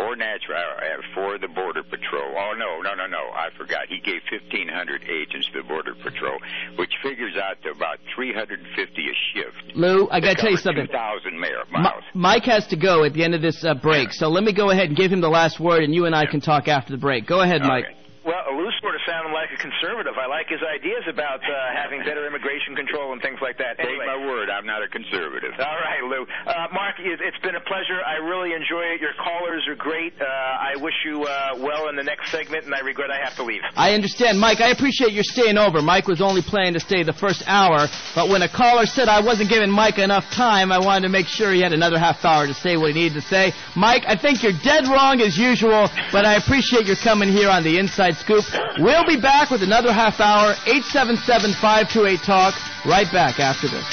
for the Border Patrol. Oh, no, I forgot. He gave 1,500 agents to the Border Patrol, which figures out to about 350 a shift. Lou, I got to tell you something. 2,000 miles. Mike has to go at the end of this break, so let me go ahead and give him the last word, and you and I can talk after the break. Go ahead, Mike. Well, Lou sort of sounded like a conservative. I like his ideas about having better immigration control and things like that. Anyway. Take my word, I'm not a conservative. All right, Lou. Mark, it's been a pleasure. I really enjoy it. Your callers are great. I wish you well in the next segment, and I regret I have to leave. I understand. Mike, I appreciate your staying over. Mike was only planning to stay the first hour, but when a caller said I wasn't giving Mike enough time, I wanted to make sure he had another half hour to say what he needed to say. Mike, I think you're dead wrong as usual, but I appreciate your coming here on the Inside Scoop. We'll be back with another half hour, 877-528-TALK, right back after this.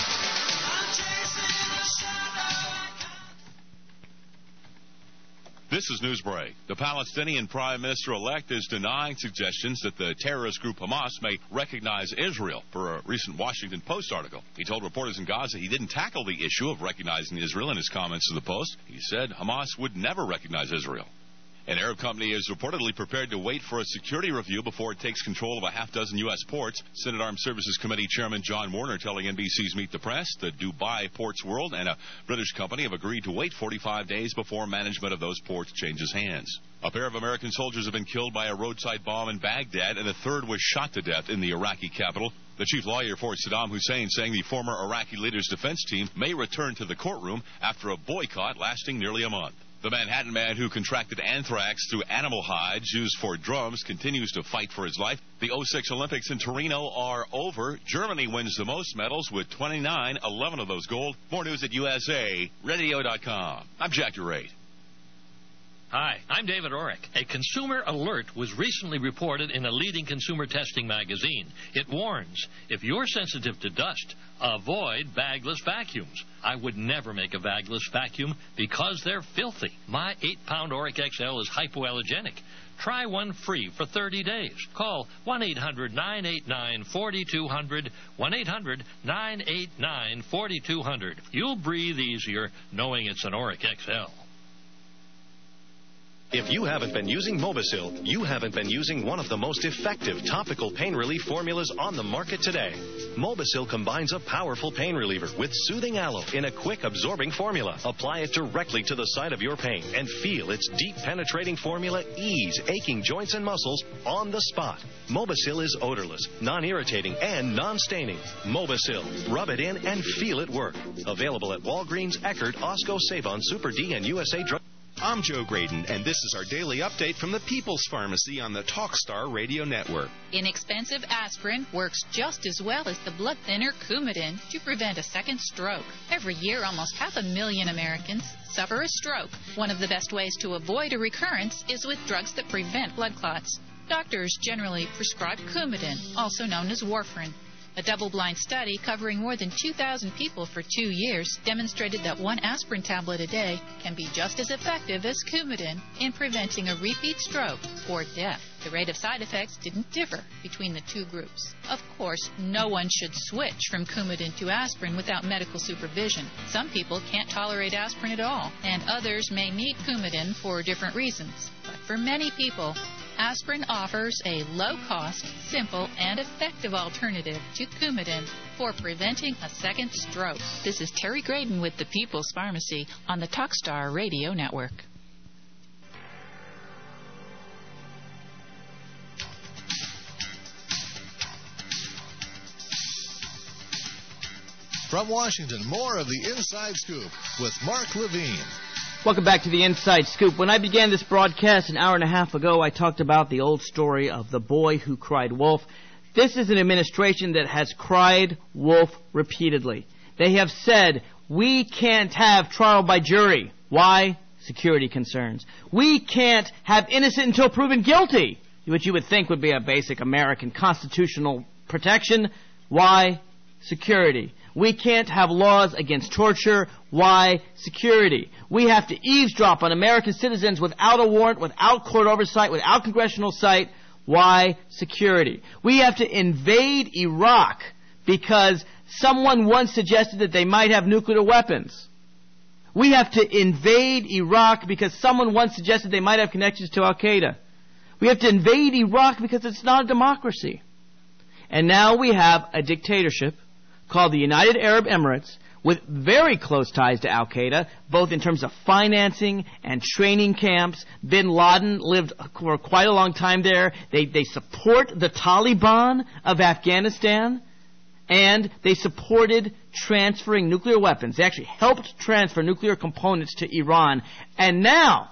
This is Newsbreak. The Palestinian Prime Minister-elect is denying suggestions that the terrorist group Hamas may recognize Israel per a recent Washington Post article. He told reporters in Gaza he didn't tackle the issue of recognizing Israel in his comments to the Post. He said Hamas would never recognize Israel. An Arab company is reportedly prepared to wait for a security review before it takes control of a half-dozen U.S. ports. Senate Armed Services Committee Chairman John Warner telling NBC's Meet the Press the Dubai Ports World and a British company have agreed to wait 45 days before management of those ports changes hands. A pair of American soldiers have been killed by a roadside bomb in Baghdad, and a third was shot to death in the Iraqi capital. The chief lawyer for Saddam Hussein saying the former Iraqi leader's defense team may return to the courtroom after a boycott lasting nearly a month. The Manhattan man who contracted anthrax through animal hides used for drums continues to fight for his life. The '06 Olympics in Torino are over. Germany wins the most medals with 29, 11 of those gold. More news at USARadio.com. I'm Jack DeRate. Hi, I'm David Orrick. A consumer alert was recently reported in a leading consumer testing magazine. It warns, if you're sensitive to dust, avoid bagless vacuums. I would never make a bagless vacuum because they're filthy. My 8-pound Orrick XL is hypoallergenic. Try one free for 30 days. Call 1-800-989-4200, 1-800-989-4200. You'll breathe easier knowing it's an Orrick XL. If you haven't been using Mobisil, you haven't been using one of the most effective topical pain relief formulas on the market today. Mobisil combines a powerful pain reliever with soothing aloe in a quick absorbing formula. Apply it directly to the site of your pain and feel its deep penetrating formula ease aching joints and muscles on the spot. Mobisil is odorless, non-irritating, and non-staining. Mobisil. Rub it in and feel it work. Available at Walgreens, Eckerd, Osco, Savon, Super D, and USA Drug. I'm Joe Graydon, and this is our daily update from the People's Pharmacy on the Talkstar Radio Network. Inexpensive aspirin works just as well as the blood thinner Coumadin to prevent a second stroke. Every year, almost 500,000 Americans suffer a stroke. One of the best ways to avoid a recurrence is with drugs that prevent blood clots. Doctors generally prescribe Coumadin, also known as warfarin. A double-blind study covering more than 2,000 people for 2 years demonstrated that one aspirin tablet a day can be just as effective as Coumadin in preventing a repeat stroke or death. The rate of side effects didn't differ between the two groups. Of course, no one should switch from Coumadin to aspirin without medical supervision. Some people can't tolerate aspirin at all, and others may need Coumadin for different reasons. But for many people, aspirin offers a low-cost, simple, and effective alternative to Coumadin for preventing a second stroke. This is Terry Graydon with the People's Pharmacy on the Talkstar Radio Network. From Washington, more of the Inside Scoop with Mark Levine. Welcome back to the Inside Scoop. When I began this broadcast an hour and a half ago, I talked about the old story of the boy who cried wolf. This is an administration that has cried wolf repeatedly. They have said, we can't have trial by jury. Why? Security concerns. We can't have innocent until proven guilty, which you would think would be a basic American constitutional protection. Why? Security. We can't have laws against torture. Why? Security. We have to eavesdrop on American citizens without a warrant, without court oversight, without congressional sight. Why? Security. We have to invade Iraq because someone once suggested that they might have nuclear weapons. We have to invade Iraq because someone once suggested they might have connections to Al-Qaeda. We have to invade Iraq because it's not a democracy. And now we have a dictatorship called the United Arab Emirates with very close ties to Al-Qaeda, both in terms of financing and training camps. Bin Laden lived for quite a long time there. They support the Taliban of Afghanistan, and they supported transferring nuclear weapons. They actually helped transfer nuclear components to Iran. And now,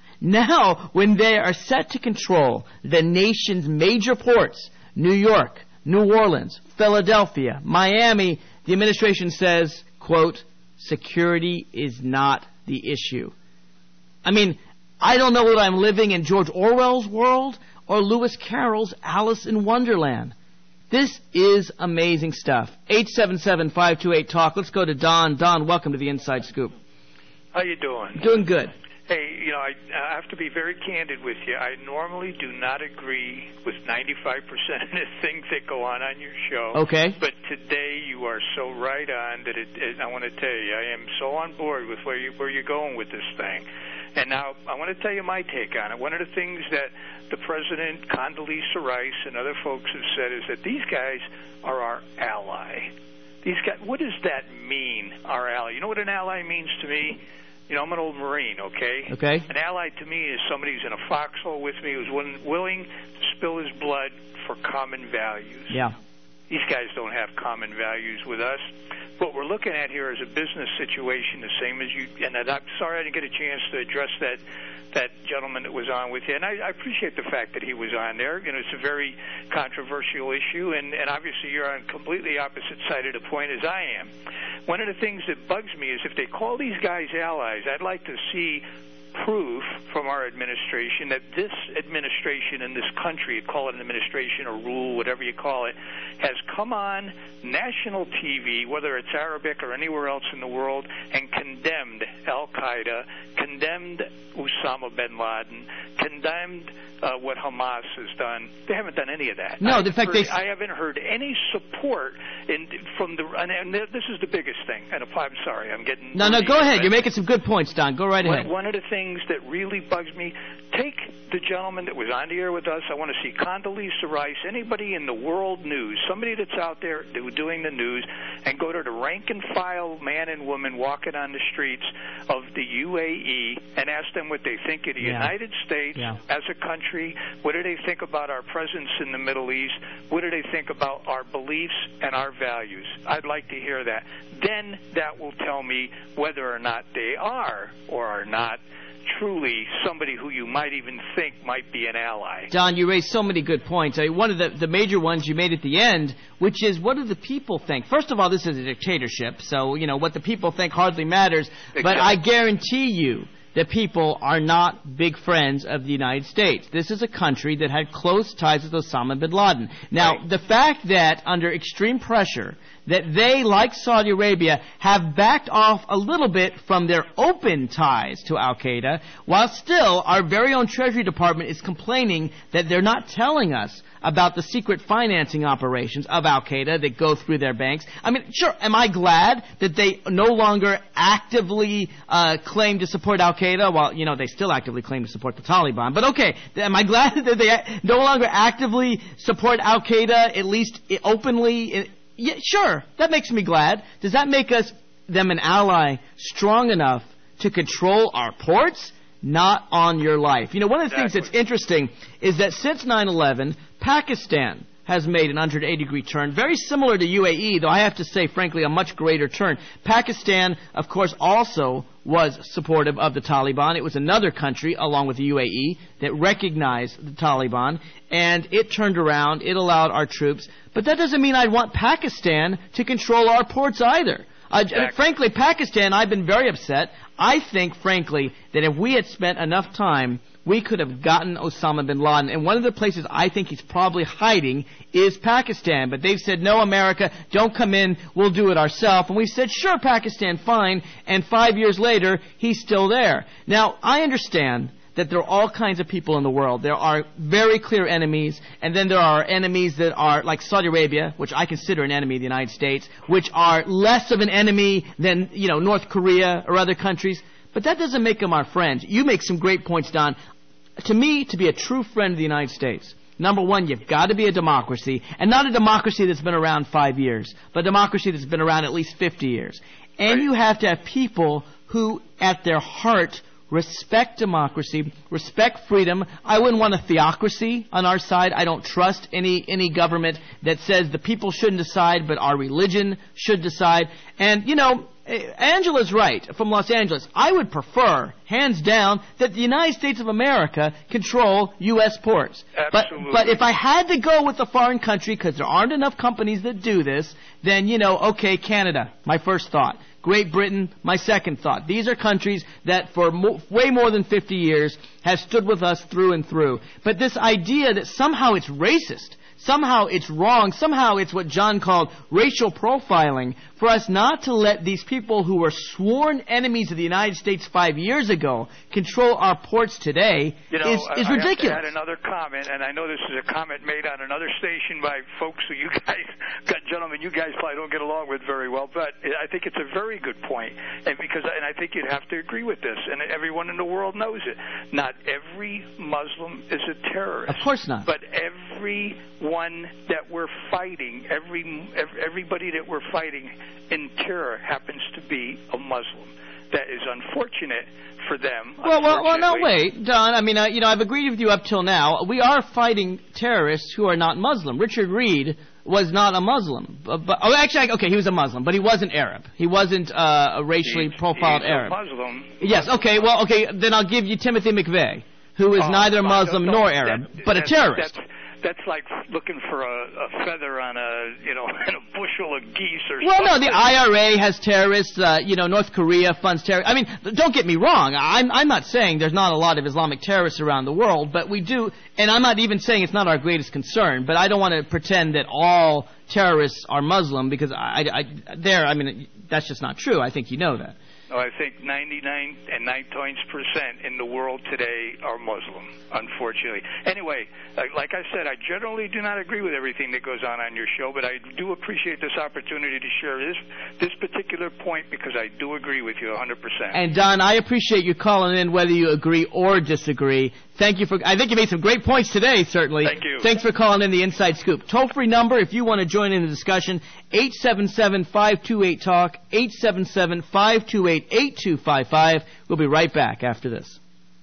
when they are set to control the nation's major ports, New York, New Orleans, Philadelphia, Miami, the administration says, quote, security is not the issue. I mean, I don't know whether I'm living in George Orwell's world or Lewis Carroll's Alice in Wonderland. This is amazing stuff. 877-528-TALK. Let's go to Don. Don, welcome to the Inside Scoop. How you doing? Doing good. Hey, I have to be very candid with you. I normally do not agree with 95% of the things that go on your show. Okay. But today you are so right on that I want to tell you, I am so on board with where you're going with this thing. And now I want to tell you my take on it. One of the things that the President, Condoleezza Rice, and other folks have said is that these guys are our ally. These guys, what does that mean, our ally? You know what an ally means to me? I'm an old Marine, okay? Okay. An ally to me is somebody who's in a foxhole with me, who's willing to spill his blood for common values. Yeah. These guys don't have common values with us. What we're looking at here is a business situation, the same as you. And I'm sorry I didn't get a chance to address that gentleman that was on with you. And I appreciate the fact that he was on there. It's a very controversial issue, and obviously you're on completely opposite side of the point as I am. One of the things that bugs me is if they call these guys allies, I'd like to see proof from our administration that this administration in this country, call it an administration or rule, whatever you call it, has come on national TV, whether it's Arabic or anywhere else in the world, and condemned Al-Qaeda, condemned Osama bin Laden, condemned what Hamas has done. They haven't done any of that. No, I haven't heard any support from the. And this is the biggest thing. And I'm sorry, I'm getting. No, go ahead. You're making some good points, Don. Go right ahead. One of the things that really bugs me, take the gentleman that was on the air with us. I want to see Condoleezza Rice, anybody in the world news, somebody that's out there doing the news, and go to the rank and file man and woman walking on the streets of the UAE and ask them what they think of the United States as a country. What do they think about our presence in the Middle East? What do they think about our beliefs and our values? I'd like to hear that. Then that will tell me whether or not they are or are not truly somebody who you might even think might be an ally. Don, you raised so many good points. One of the major ones you made at the end, which is, what do the people think? First of all, this is a dictatorship, so, what the people think hardly matters. Exactly. But I guarantee you that people are not big friends of the United States. This is a country that had close ties with Osama bin Laden. Now, the fact that under extreme pressure, that they, like Saudi Arabia, have backed off a little bit from their open ties to Al-Qaeda, while still our very own Treasury Department is complaining that they're not telling us about the secret financing operations of Al-Qaeda that go through their banks. I mean, sure, am I glad that they no longer actively claim to support Al-Qaeda? Well, they still actively claim to support the Taliban. But okay, am I glad that they no longer actively support Al-Qaeda, at least openly? Yeah, sure, that makes me glad. Does that make them an ally strong enough to control our ports? Not on your life. One of the things that's interesting is that since 9/11, Pakistan has made an 180-degree turn, very similar to UAE, though I have to say, frankly, a much greater turn. Pakistan, of course, also was supportive of the Taliban. It was another country, along with the UAE, that recognized the Taliban, and it turned around, it allowed our troops. But that doesn't mean I'd want Pakistan to control our ports either. Frankly, Pakistan, I've been very upset. I think, frankly, that if we had spent enough time, we could have gotten Osama bin Laden. And one of the places I think he's probably hiding is Pakistan. But they've said, no, America, don't come in, we'll do it ourselves. And we said, sure, Pakistan, fine. And 5 years later, he's still there. Now, I understand that there are all kinds of people in the world. There are very clear enemies, and then there are enemies that are like Saudi Arabia, which I consider an enemy of the United States, which are less of an enemy than, North Korea or other countries. But that doesn't make them our friends. You make some great points, Don. To me, to be a true friend of the United States, number one, you've got to be a democracy, and not a democracy that's been around 5 years, but a democracy that's been around at least 50 years. And you have to have people who, at their heart, respect democracy, respect freedom. I wouldn't want a theocracy on our side. I don't trust any government that says the people shouldn't decide, but our religion should decide. And, Angela's right from Los Angeles. I would prefer, hands down, that the United States of America control U.S. ports. Absolutely. But if I had to go with a foreign country, because there aren't enough companies that do this, then, okay, Canada, my first thought. Great Britain, my second thought. These are countries that for way more than 50 years have stood with us through and through. But this idea that somehow it's racist, somehow it's wrong, somehow it's what John called racial profiling, for us not to let these people who were sworn enemies of the United States 5 years ago control our ports today is ridiculous. I have to add another comment, and I know this is a comment made on another station by folks who you guys, gentlemen, you guys probably don't get along with very well, but I think it's a very good point, and I think you'd have to agree with this, and everyone in the world knows it. Not every Muslim is a terrorist. Of course not. But everyone that we're fighting, everybody that we're fighting in terror happens to be a Muslim. That is unfortunate for them. Well, no, wait, Don. I mean, I've agreed with you up till now. We are fighting terrorists who are not Muslim. Richard Reed was not a Muslim. Actually, he was a Muslim, but he wasn't Arab. He wasn't a racially profiled Arab. He's a Muslim. Yes, then I'll give you Timothy McVeigh, who is neither Muslim nor Arab, but a terrorist. that's like looking for a feather on a in a bushel of geese or well, something. Well, no, the IRA has terrorists. North Korea funds terrorists. I mean, don't get me wrong. I'm not saying there's not a lot of Islamic terrorists around the world, but we do. And I'm not even saying it's not our greatest concern. But I don't want to pretend that all terrorists are Muslim because that's just not true. I think you know that. No, I think 99.9% in the world today are Muslim, unfortunately. Anyway, like I said, I generally do not agree with everything that goes on your show, but I do appreciate this opportunity to share this particular point because I do agree with you 100%. And, Don, I appreciate you calling in whether you agree or disagree. Thank you I think you made some great points today, certainly. Thank you. Thanks for calling in the Inside Scoop. Toll-free number, if you want to join in the discussion, 877-528-TALK, 877-528-8255. We'll be right back after this.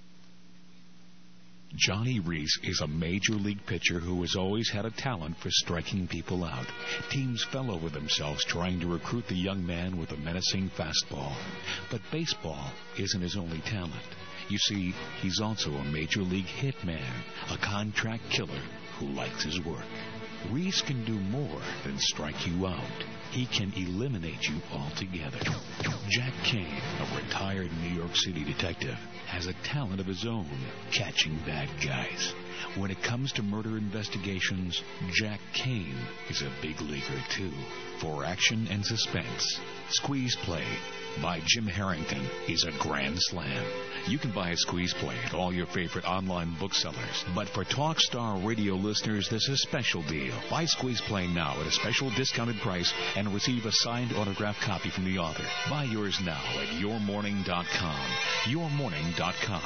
Johnny Reese is a major league pitcher who has always had a talent for striking people out. Teams fell over themselves trying to recruit the young man with a menacing fastball. But baseball isn't his only talent. You see, he's also a major league hitman, a contract killer who likes his work. Reese can do more than strike you out. He can eliminate you altogether. Jack Kane, a retired New York City detective, has a talent of his own, catching bad guys. When it comes to murder investigations, Jack Kane is a big leaguer, too. For action and suspense, Squeeze Play by Jim Harrington is a grand slam. You can buy a Squeeze Play at all your favorite online booksellers. But for Talkstar Radio listeners, there's a special deal. Buy Squeeze Play now at a special discounted price and receive a signed autographed copy from the author. Buy yours now at yourmorning.com. Yourmorning.com.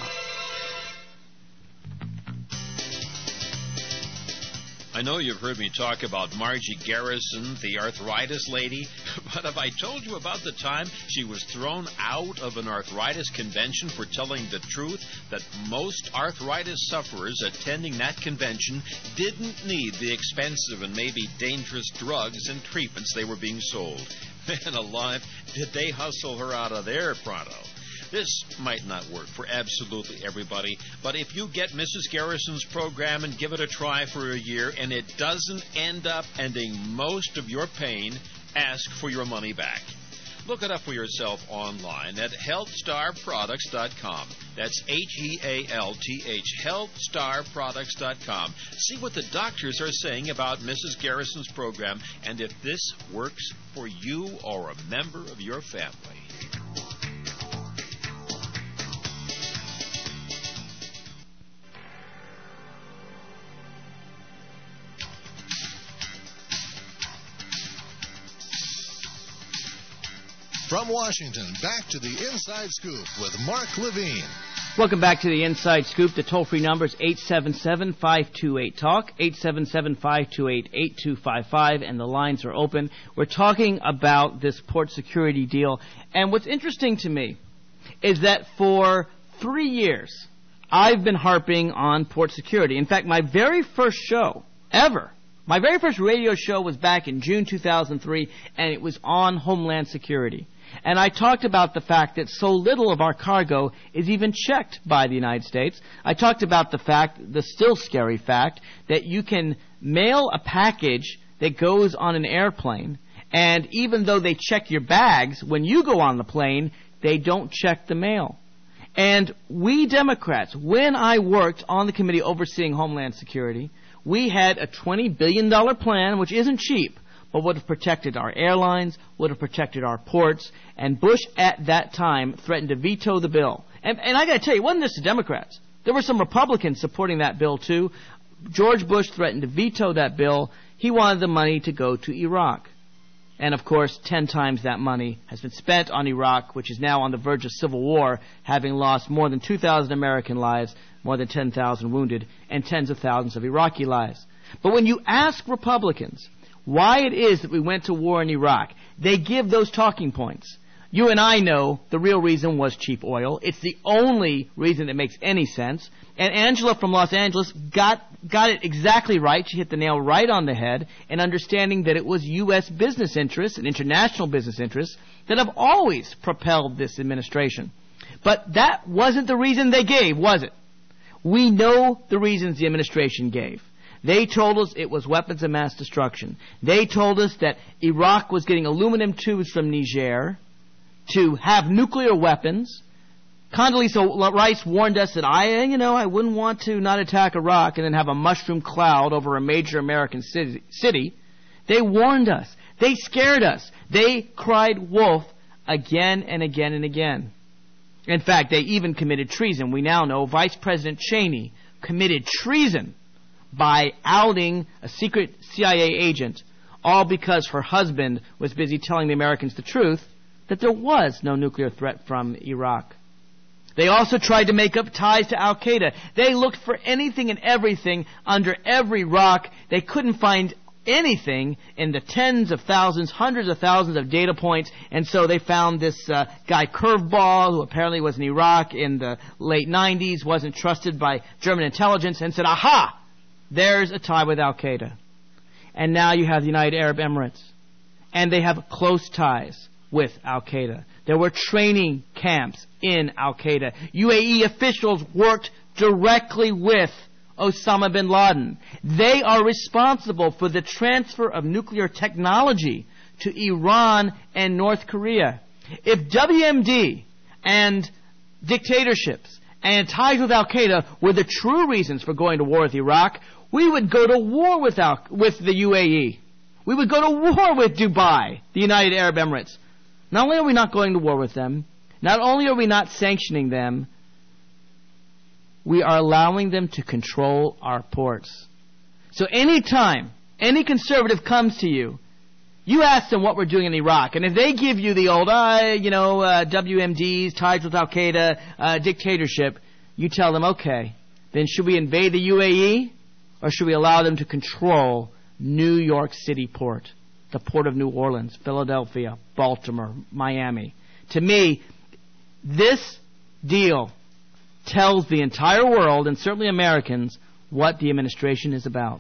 I know you've heard me talk about Margie Garrison, the arthritis lady, but have I told you about the time she was thrown out of an arthritis convention for telling the truth that most arthritis sufferers attending that convention didn't need the expensive and maybe dangerous drugs and treatments they were being sold? Man alive, did they hustle her out of there pronto. This might not work for absolutely everybody, but if you get Mrs. Garrison's program and give it a try for a year and it doesn't end up ending most of your pain, ask for your money back. Look it up for yourself online at healthstarproducts.com. That's HEALTH, healthstarproducts.com. See what the doctors are saying about Mrs. Garrison's program and if this works for you or a member of your family. From Washington, back to the Inside Scoop with Mark Levine. Welcome back to the Inside Scoop. The toll-free number is 877-528-TALK, 877-528-8255, and the lines are open. We're talking about this port security deal, and what's interesting to me is that for 3 years, I've been harping on port security. In fact, my very first show ever, my very first radio show was back in June 2003, and it was on Homeland Security. And I talked about the fact that so little of our cargo is even checked by the United States. I talked about the still scary fact, that you can mail a package that goes on an airplane, and even though they check your bags, when you go on the plane, they don't check the mail. And we Democrats, when I worked on the committee overseeing Homeland Security, we had a $20 billion plan, which isn't cheap, but would have protected our airlines, would have protected our ports, and Bush at that time threatened to veto the bill. And I got to tell you, it wasn't just the Democrats. There were some Republicans supporting that bill, too. George Bush threatened to veto that bill. He wanted the money to go to Iraq. And, of course, 10 times that money has been spent on Iraq, which is now on the verge of civil war, having lost more than 2,000 American lives, more than 10,000 wounded, and tens of thousands of Iraqi lives. But when you ask Republicans why it is that we went to war in Iraq, they give those talking points. You and I know the real reason was cheap oil. It's the only reason that makes any sense. And Angela from Los Angeles got it exactly right. She hit the nail right on the head in understanding that it was U.S. business interests and international business interests that have always propelled this administration. But that wasn't the reason they gave, was it? We know the reasons the administration gave. They told us it was weapons of mass destruction. They told us that Iraq was getting aluminum tubes from Niger to have nuclear weapons. Condoleezza Rice warned us that I wouldn't want to not attack Iraq and then have a mushroom cloud over a major American city. They warned us. They scared us. They cried wolf again and again and again. In fact, they even committed treason. We now know Vice President Cheney committed treason by outing a secret CIA agent, all because her husband was busy telling the Americans the truth that there was no nuclear threat from Iraq. They also tried to make up ties to Al-Qaeda. They looked for anything and everything under every rock. They couldn't find anything in the tens of thousands, hundreds of thousands of data points, and so they found this guy Curveball, who apparently was in Iraq in the late 90s, wasn't trusted by German intelligence, and said, aha, there's a tie with Al-Qaeda. And now you have the United Arab Emirates, and they have close ties with Al-Qaeda. There were training camps in Al-Qaeda. UAE officials worked directly with Osama bin Laden. They are responsible for the transfer of nuclear technology to Iran and North Korea. If WMD and dictatorships and ties with Al-Qaeda were the true reasons for going to war with Iraq, we would go to war with the UAE. We would go to war with Dubai, the United Arab Emirates. Not only are we not going to war with them, not only are we not sanctioning them, we are allowing them to control our ports. So anytime any conservative comes to you, you ask them what we're doing in Iraq, and if they give you the old, WMDs, ties with Al-Qaeda, dictatorship, you tell them, okay, then should we invade the UAE, or should we allow them to control New York City port, the port of New Orleans, Philadelphia, Baltimore, Miami? To me, this deal tells the entire world, and certainly Americans, what the administration is about.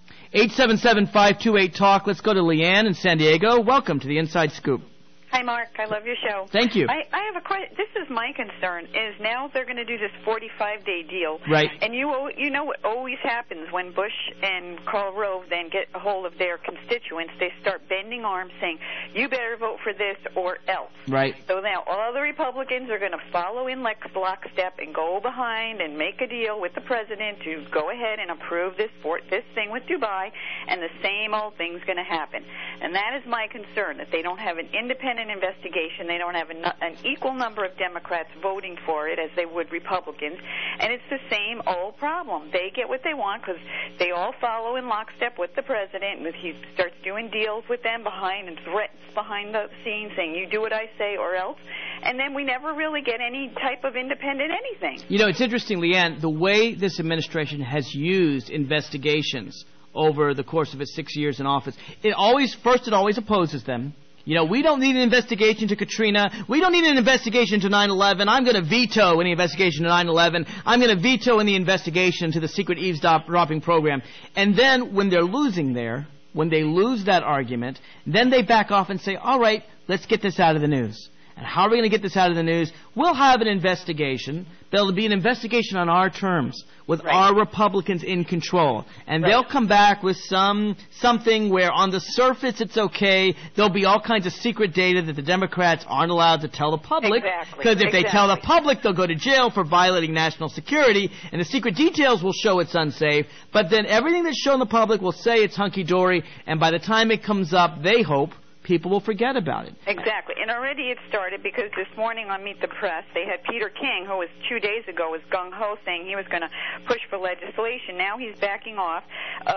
877-528-TALK. Let's go to Leanne in San Diego. Welcome to the Inside Scoop. Hi, Mark. I love your show. Thank you. I have a question. This is my concern, is now they're going to do this 45-day deal. Right. And you know what always happens when Bush and Karl Rove then get a hold of their constituents, they start bending arms saying, you better vote for this or else. Right. So now all the Republicans are going to follow in lockstep and go behind and make a deal with the president to go ahead and approve this thing with Dubai, and the same old thing's going to happen. And that is my concern, that they don't have an independent investigation. They don't have an equal number of Democrats voting for it as they would Republicans, and it's the same old problem. They get what they want because they all follow in lockstep with the president, and he starts doing deals with them behind and threats behind the scenes saying, you do what I say or else, and then we never really get any type of independent anything. You know, it's interesting, Leanne, the way this administration has used investigations over the course of its 6 years in office. It always opposes them. You know, we don't need an investigation to Katrina. We don't need an investigation to 9/11. I'm going to veto any investigation to 9/11. I'm going to veto any investigation to the secret eavesdropping program. And then when they're losing there, when they lose that argument, then they back off and say, all right, let's get this out of the news. And how are we going to get this out of the news? We'll have an investigation. There'll be an investigation on our terms with our Republicans in control. And they'll come back with something where on the surface it's okay. There'll be all kinds of secret data that the Democrats aren't allowed to tell the public. Because if they tell the public, they'll go to jail for violating national security. And the secret details will show it's unsafe. But then everything that's shown the public will say it's hunky-dory. And by the time it comes up, they hope people will forget about it. Exactly. And already it started because this morning on Meet the Press, they had Peter King, who was 2 days ago was gung-ho saying he was going to push for legislation. Now he's backing off.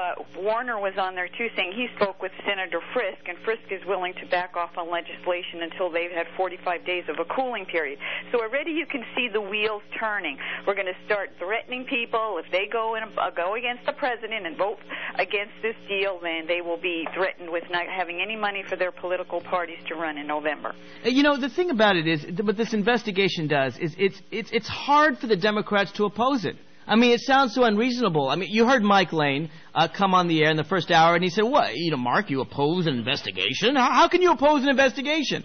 Warner was on there, too, saying he spoke with Senator Frisk, and Frisk is willing to back off on legislation until they've had 45 days of a cooling period. So already you can see the wheels turning. We're going to start threatening people. If they go against the president and vote against this deal, then they will be threatened with not having any money for their political parties to run in November. You know, the thing about it is, what this investigation does is it's hard for the Democrats to oppose it. I mean, it sounds so unreasonable. I mean, you heard Mike Lane come on the air in the first hour, and he said, what, Mark, you oppose an investigation? How can you oppose an investigation?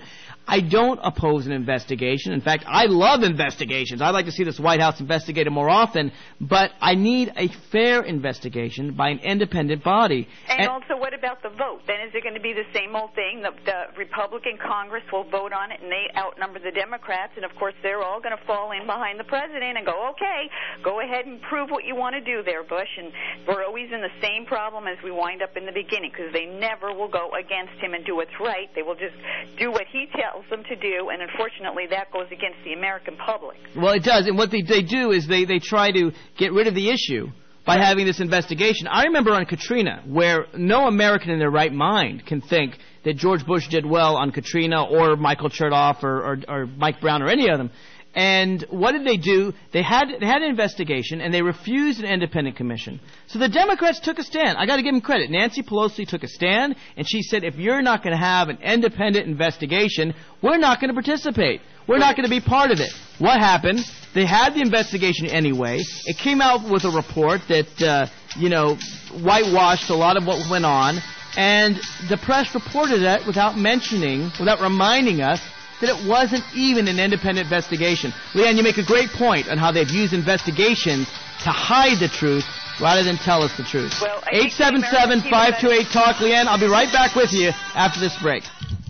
I don't oppose an investigation. In fact, I love investigations. I'd like to see this White House investigated more often, but I need a fair investigation by an independent body. And also, what about the vote? Then is it going to be the same old thing? The Republican Congress will vote on it, and they outnumber the Democrats, and of course they're all going to fall in behind the president and go, okay, go ahead and prove what you want to do there, Bush. And we're always in the same problem as we wind up in the beginning, because they never will go against him and do what's right. They will just do what he tells them to do, and unfortunately that goes against the American public. Well, it does, and what they do is they try to get rid of the issue by having this investigation. I remember on Katrina, where no American in their right mind can think that George Bush did well on Katrina or Michael Chertoff or Mike Brown or any of them. And what did they do? They had an investigation, and they refused an independent commission. So the Democrats took a stand. I got to give them credit. Nancy Pelosi took a stand, and she said, if you're not going to have an independent investigation, we're not going to participate. We're not going to be part of it. What happened? They had the investigation anyway. It came out with a report that, whitewashed a lot of what went on, and the press reported that without reminding us that it wasn't even an independent investigation. Leanne, you make a great point on how they've used investigations to hide the truth rather than tell us the truth. Well, 877-528-TALK. Leanne, I'll be right back with you after this break.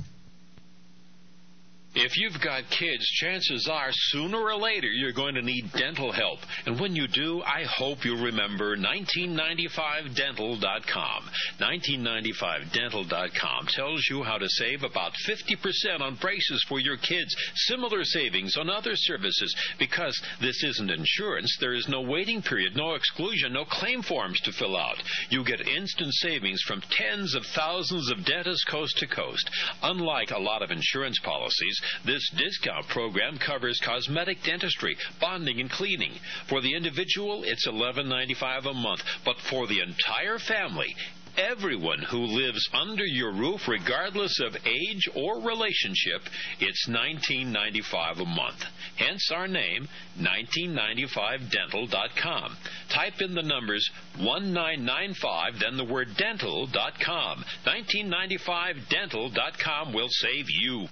If you've got kids, chances are sooner or later you're going to need dental help. And when you do, I hope you'll remember 1995dental.com. 1995dental.com tells you how to save about 50% on braces for your kids. Similar savings on other services. Because this isn't insurance, there is no waiting period, no exclusion, no claim forms to fill out. You get instant savings from tens of thousands of dentists coast to coast. Unlike a lot of insurance policies, this discount program covers cosmetic dentistry, bonding, and cleaning. For the individual, it's $11.95 a month. But for the entire family, everyone who lives under your roof, regardless of age or relationship, it's $19.95 a month. Hence our name, 1995dental.com. Type in the numbers 1995, then the word dental.com. 1995dental.com will save you.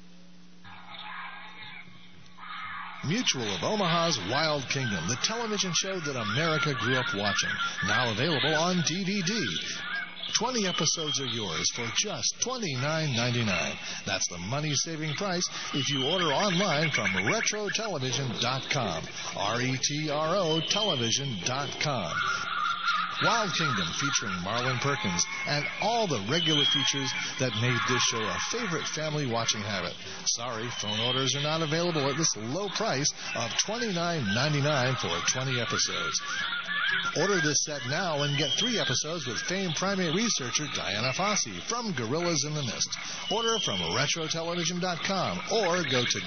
Mutual of Omaha's Wild Kingdom, the television show that America grew up watching. Now available on DVD. 20 episodes are yours for just $29.99. That's the money-saving price if you order online from RetroTelevision.com. RETRO Television.com. Wild Kingdom featuring Marlon Perkins and all the regular features that made this show a favorite family watching habit. Sorry, phone orders are not available at this low price of $29.99 for 20 episodes. Order this set now and get 3 episodes with famed primate researcher Diana Fossey from Gorillas in the Mist. Order from RetroTelevision.com or go to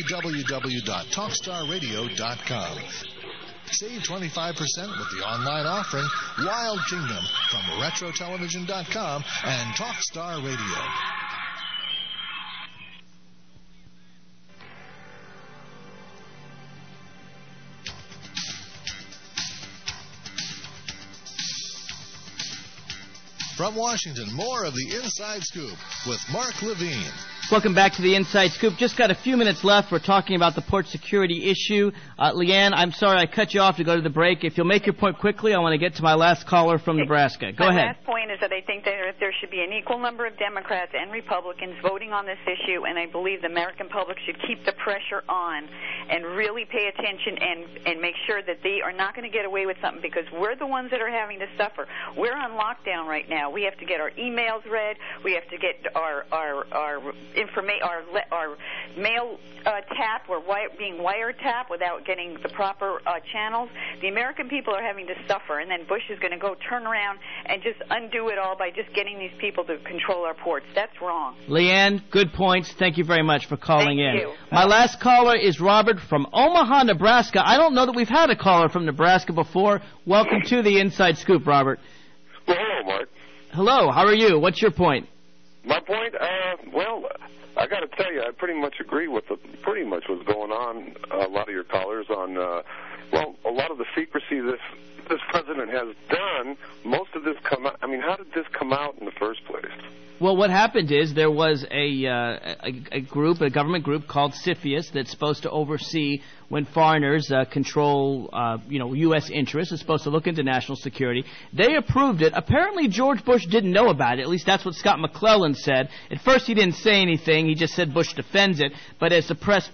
www.talkstarradio.com. Save 25% with the online offering Wild Kingdom from RetroTelevision.com and Talkstar Radio. From Washington, more of the Inside Scoop with Mark Levine. Welcome back to the Inside Scoop. Just got a few minutes left. We're talking about the port security issue. Leanne, I'm sorry I cut you off to go to the break. If you'll make your point quickly, I want to get to my last caller from Nebraska. Go ahead. My last point is that I think that there should be an equal number of Democrats and Republicans voting on this issue, and I believe the American public should keep the pressure on and really pay attention and make sure that they are not going to get away with something, because we're the ones that are having to suffer. We're on lockdown right now. We have to get our emails read. We have to get our mail tapped. We're being wiretapped without getting the proper channels. The American people are having to suffer, and then Bush is going to go turn around and just undo it all by just getting these people to control our ports. That's wrong. Leanne, good points. Thank you very much for calling in. Thank you. My last caller is Robert from Omaha, Nebraska. I don't know that we've had a caller from Nebraska before. Welcome to the Inside Scoop, Robert. Well, hello, Mark. Hello. How are you? What's your point? My point? I got to tell you, I pretty much agree with pretty much what's going on. A lot of your callers on, a lot of the secrecy this president president has done most of this come out. I mean, how did this come out in the first place? Well, what happened is there was a government group called CFIUS that's supposed to oversee when foreigners control, U.S. interests. It's supposed to look into national security. They approved it. Apparently, George Bush didn't know about it. At least that's what Scott McClellan said. At first, he didn't say anything. He just said Bush defends it. But as the press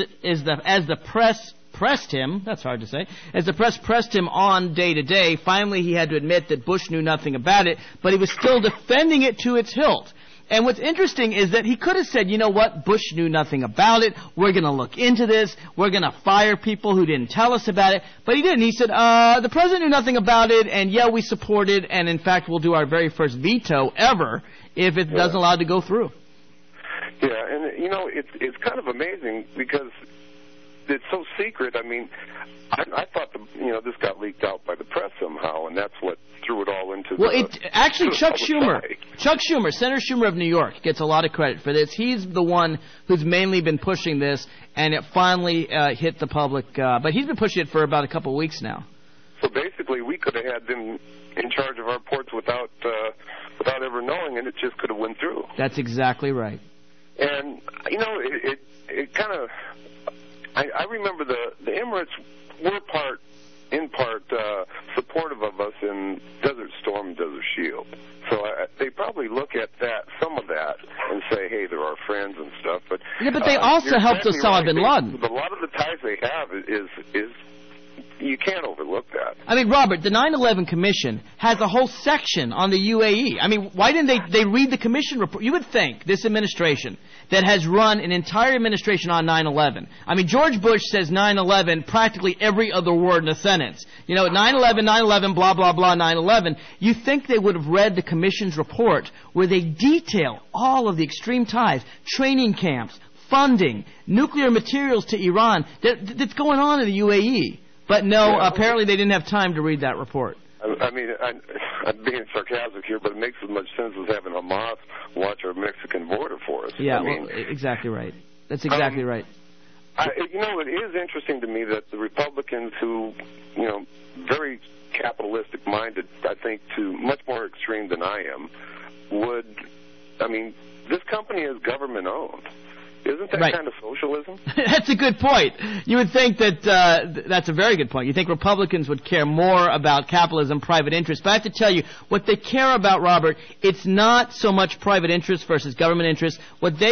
pressed him, that's hard to say, as the press pressed him on day to day, finally he had to admit that Bush knew nothing about it, but he was still defending it to its hilt. And what's interesting is that he could have said, you know what, Bush knew nothing about it, we're going to look into this, we're going to fire people who didn't tell us about it, but he didn't. He said, the president knew nothing about it, and yeah, we support it, and in fact we'll do our very first veto ever if it doesn't allow it to go through. Yeah, and it's kind of amazing because it's so secret. I mean, I thought this got leaked out by the press somehow, and that's what threw it all into. Well, Chuck Schumer, Senator Schumer of New York, gets a lot of credit for this. He's the one who's mainly been pushing this, and it finally hit the public. But he's been pushing it for about a couple of weeks now. So basically, we could have had them in charge of our ports without ever knowing, and it just could have went through. That's exactly right. And it kind of. I remember the Emirates were in part supportive of us in Desert Storm and Desert Shield. So they probably look at some of that, and say, hey, they're our friends and stuff. But they also helped Osama bin Laden. A lot of the ties they have is you can't overlook that. I mean, Robert, the 9/11 Commission has a whole section on the UAE. I mean, why didn't they read the Commission report? You would think this administration that has run an entire administration on 9/11. I mean, George Bush says 9/11 practically every other word in a sentence. 9/11, 9/11, blah, blah, blah, 9/11. You think they would have read the Commission's report where they detail all of the extreme ties, training camps, funding, nuclear materials to Iran that's going on in the UAE. But no, apparently they didn't have time to read that report. I mean, I'm being sarcastic here, but it makes as much sense as having Hamas watch our Mexican border for us. Yeah, exactly right. That's exactly right. It is interesting to me that the Republicans who, very capitalistic-minded, I think, to much more extreme than I am, this company is government-owned. Isn't that kind of socialism? That's a good point. You would think that that's a very good point. You think Republicans would care more about capitalism, private interest. But I have to tell you, what they care about, Robert, it's not so much private interest versus government interest. What they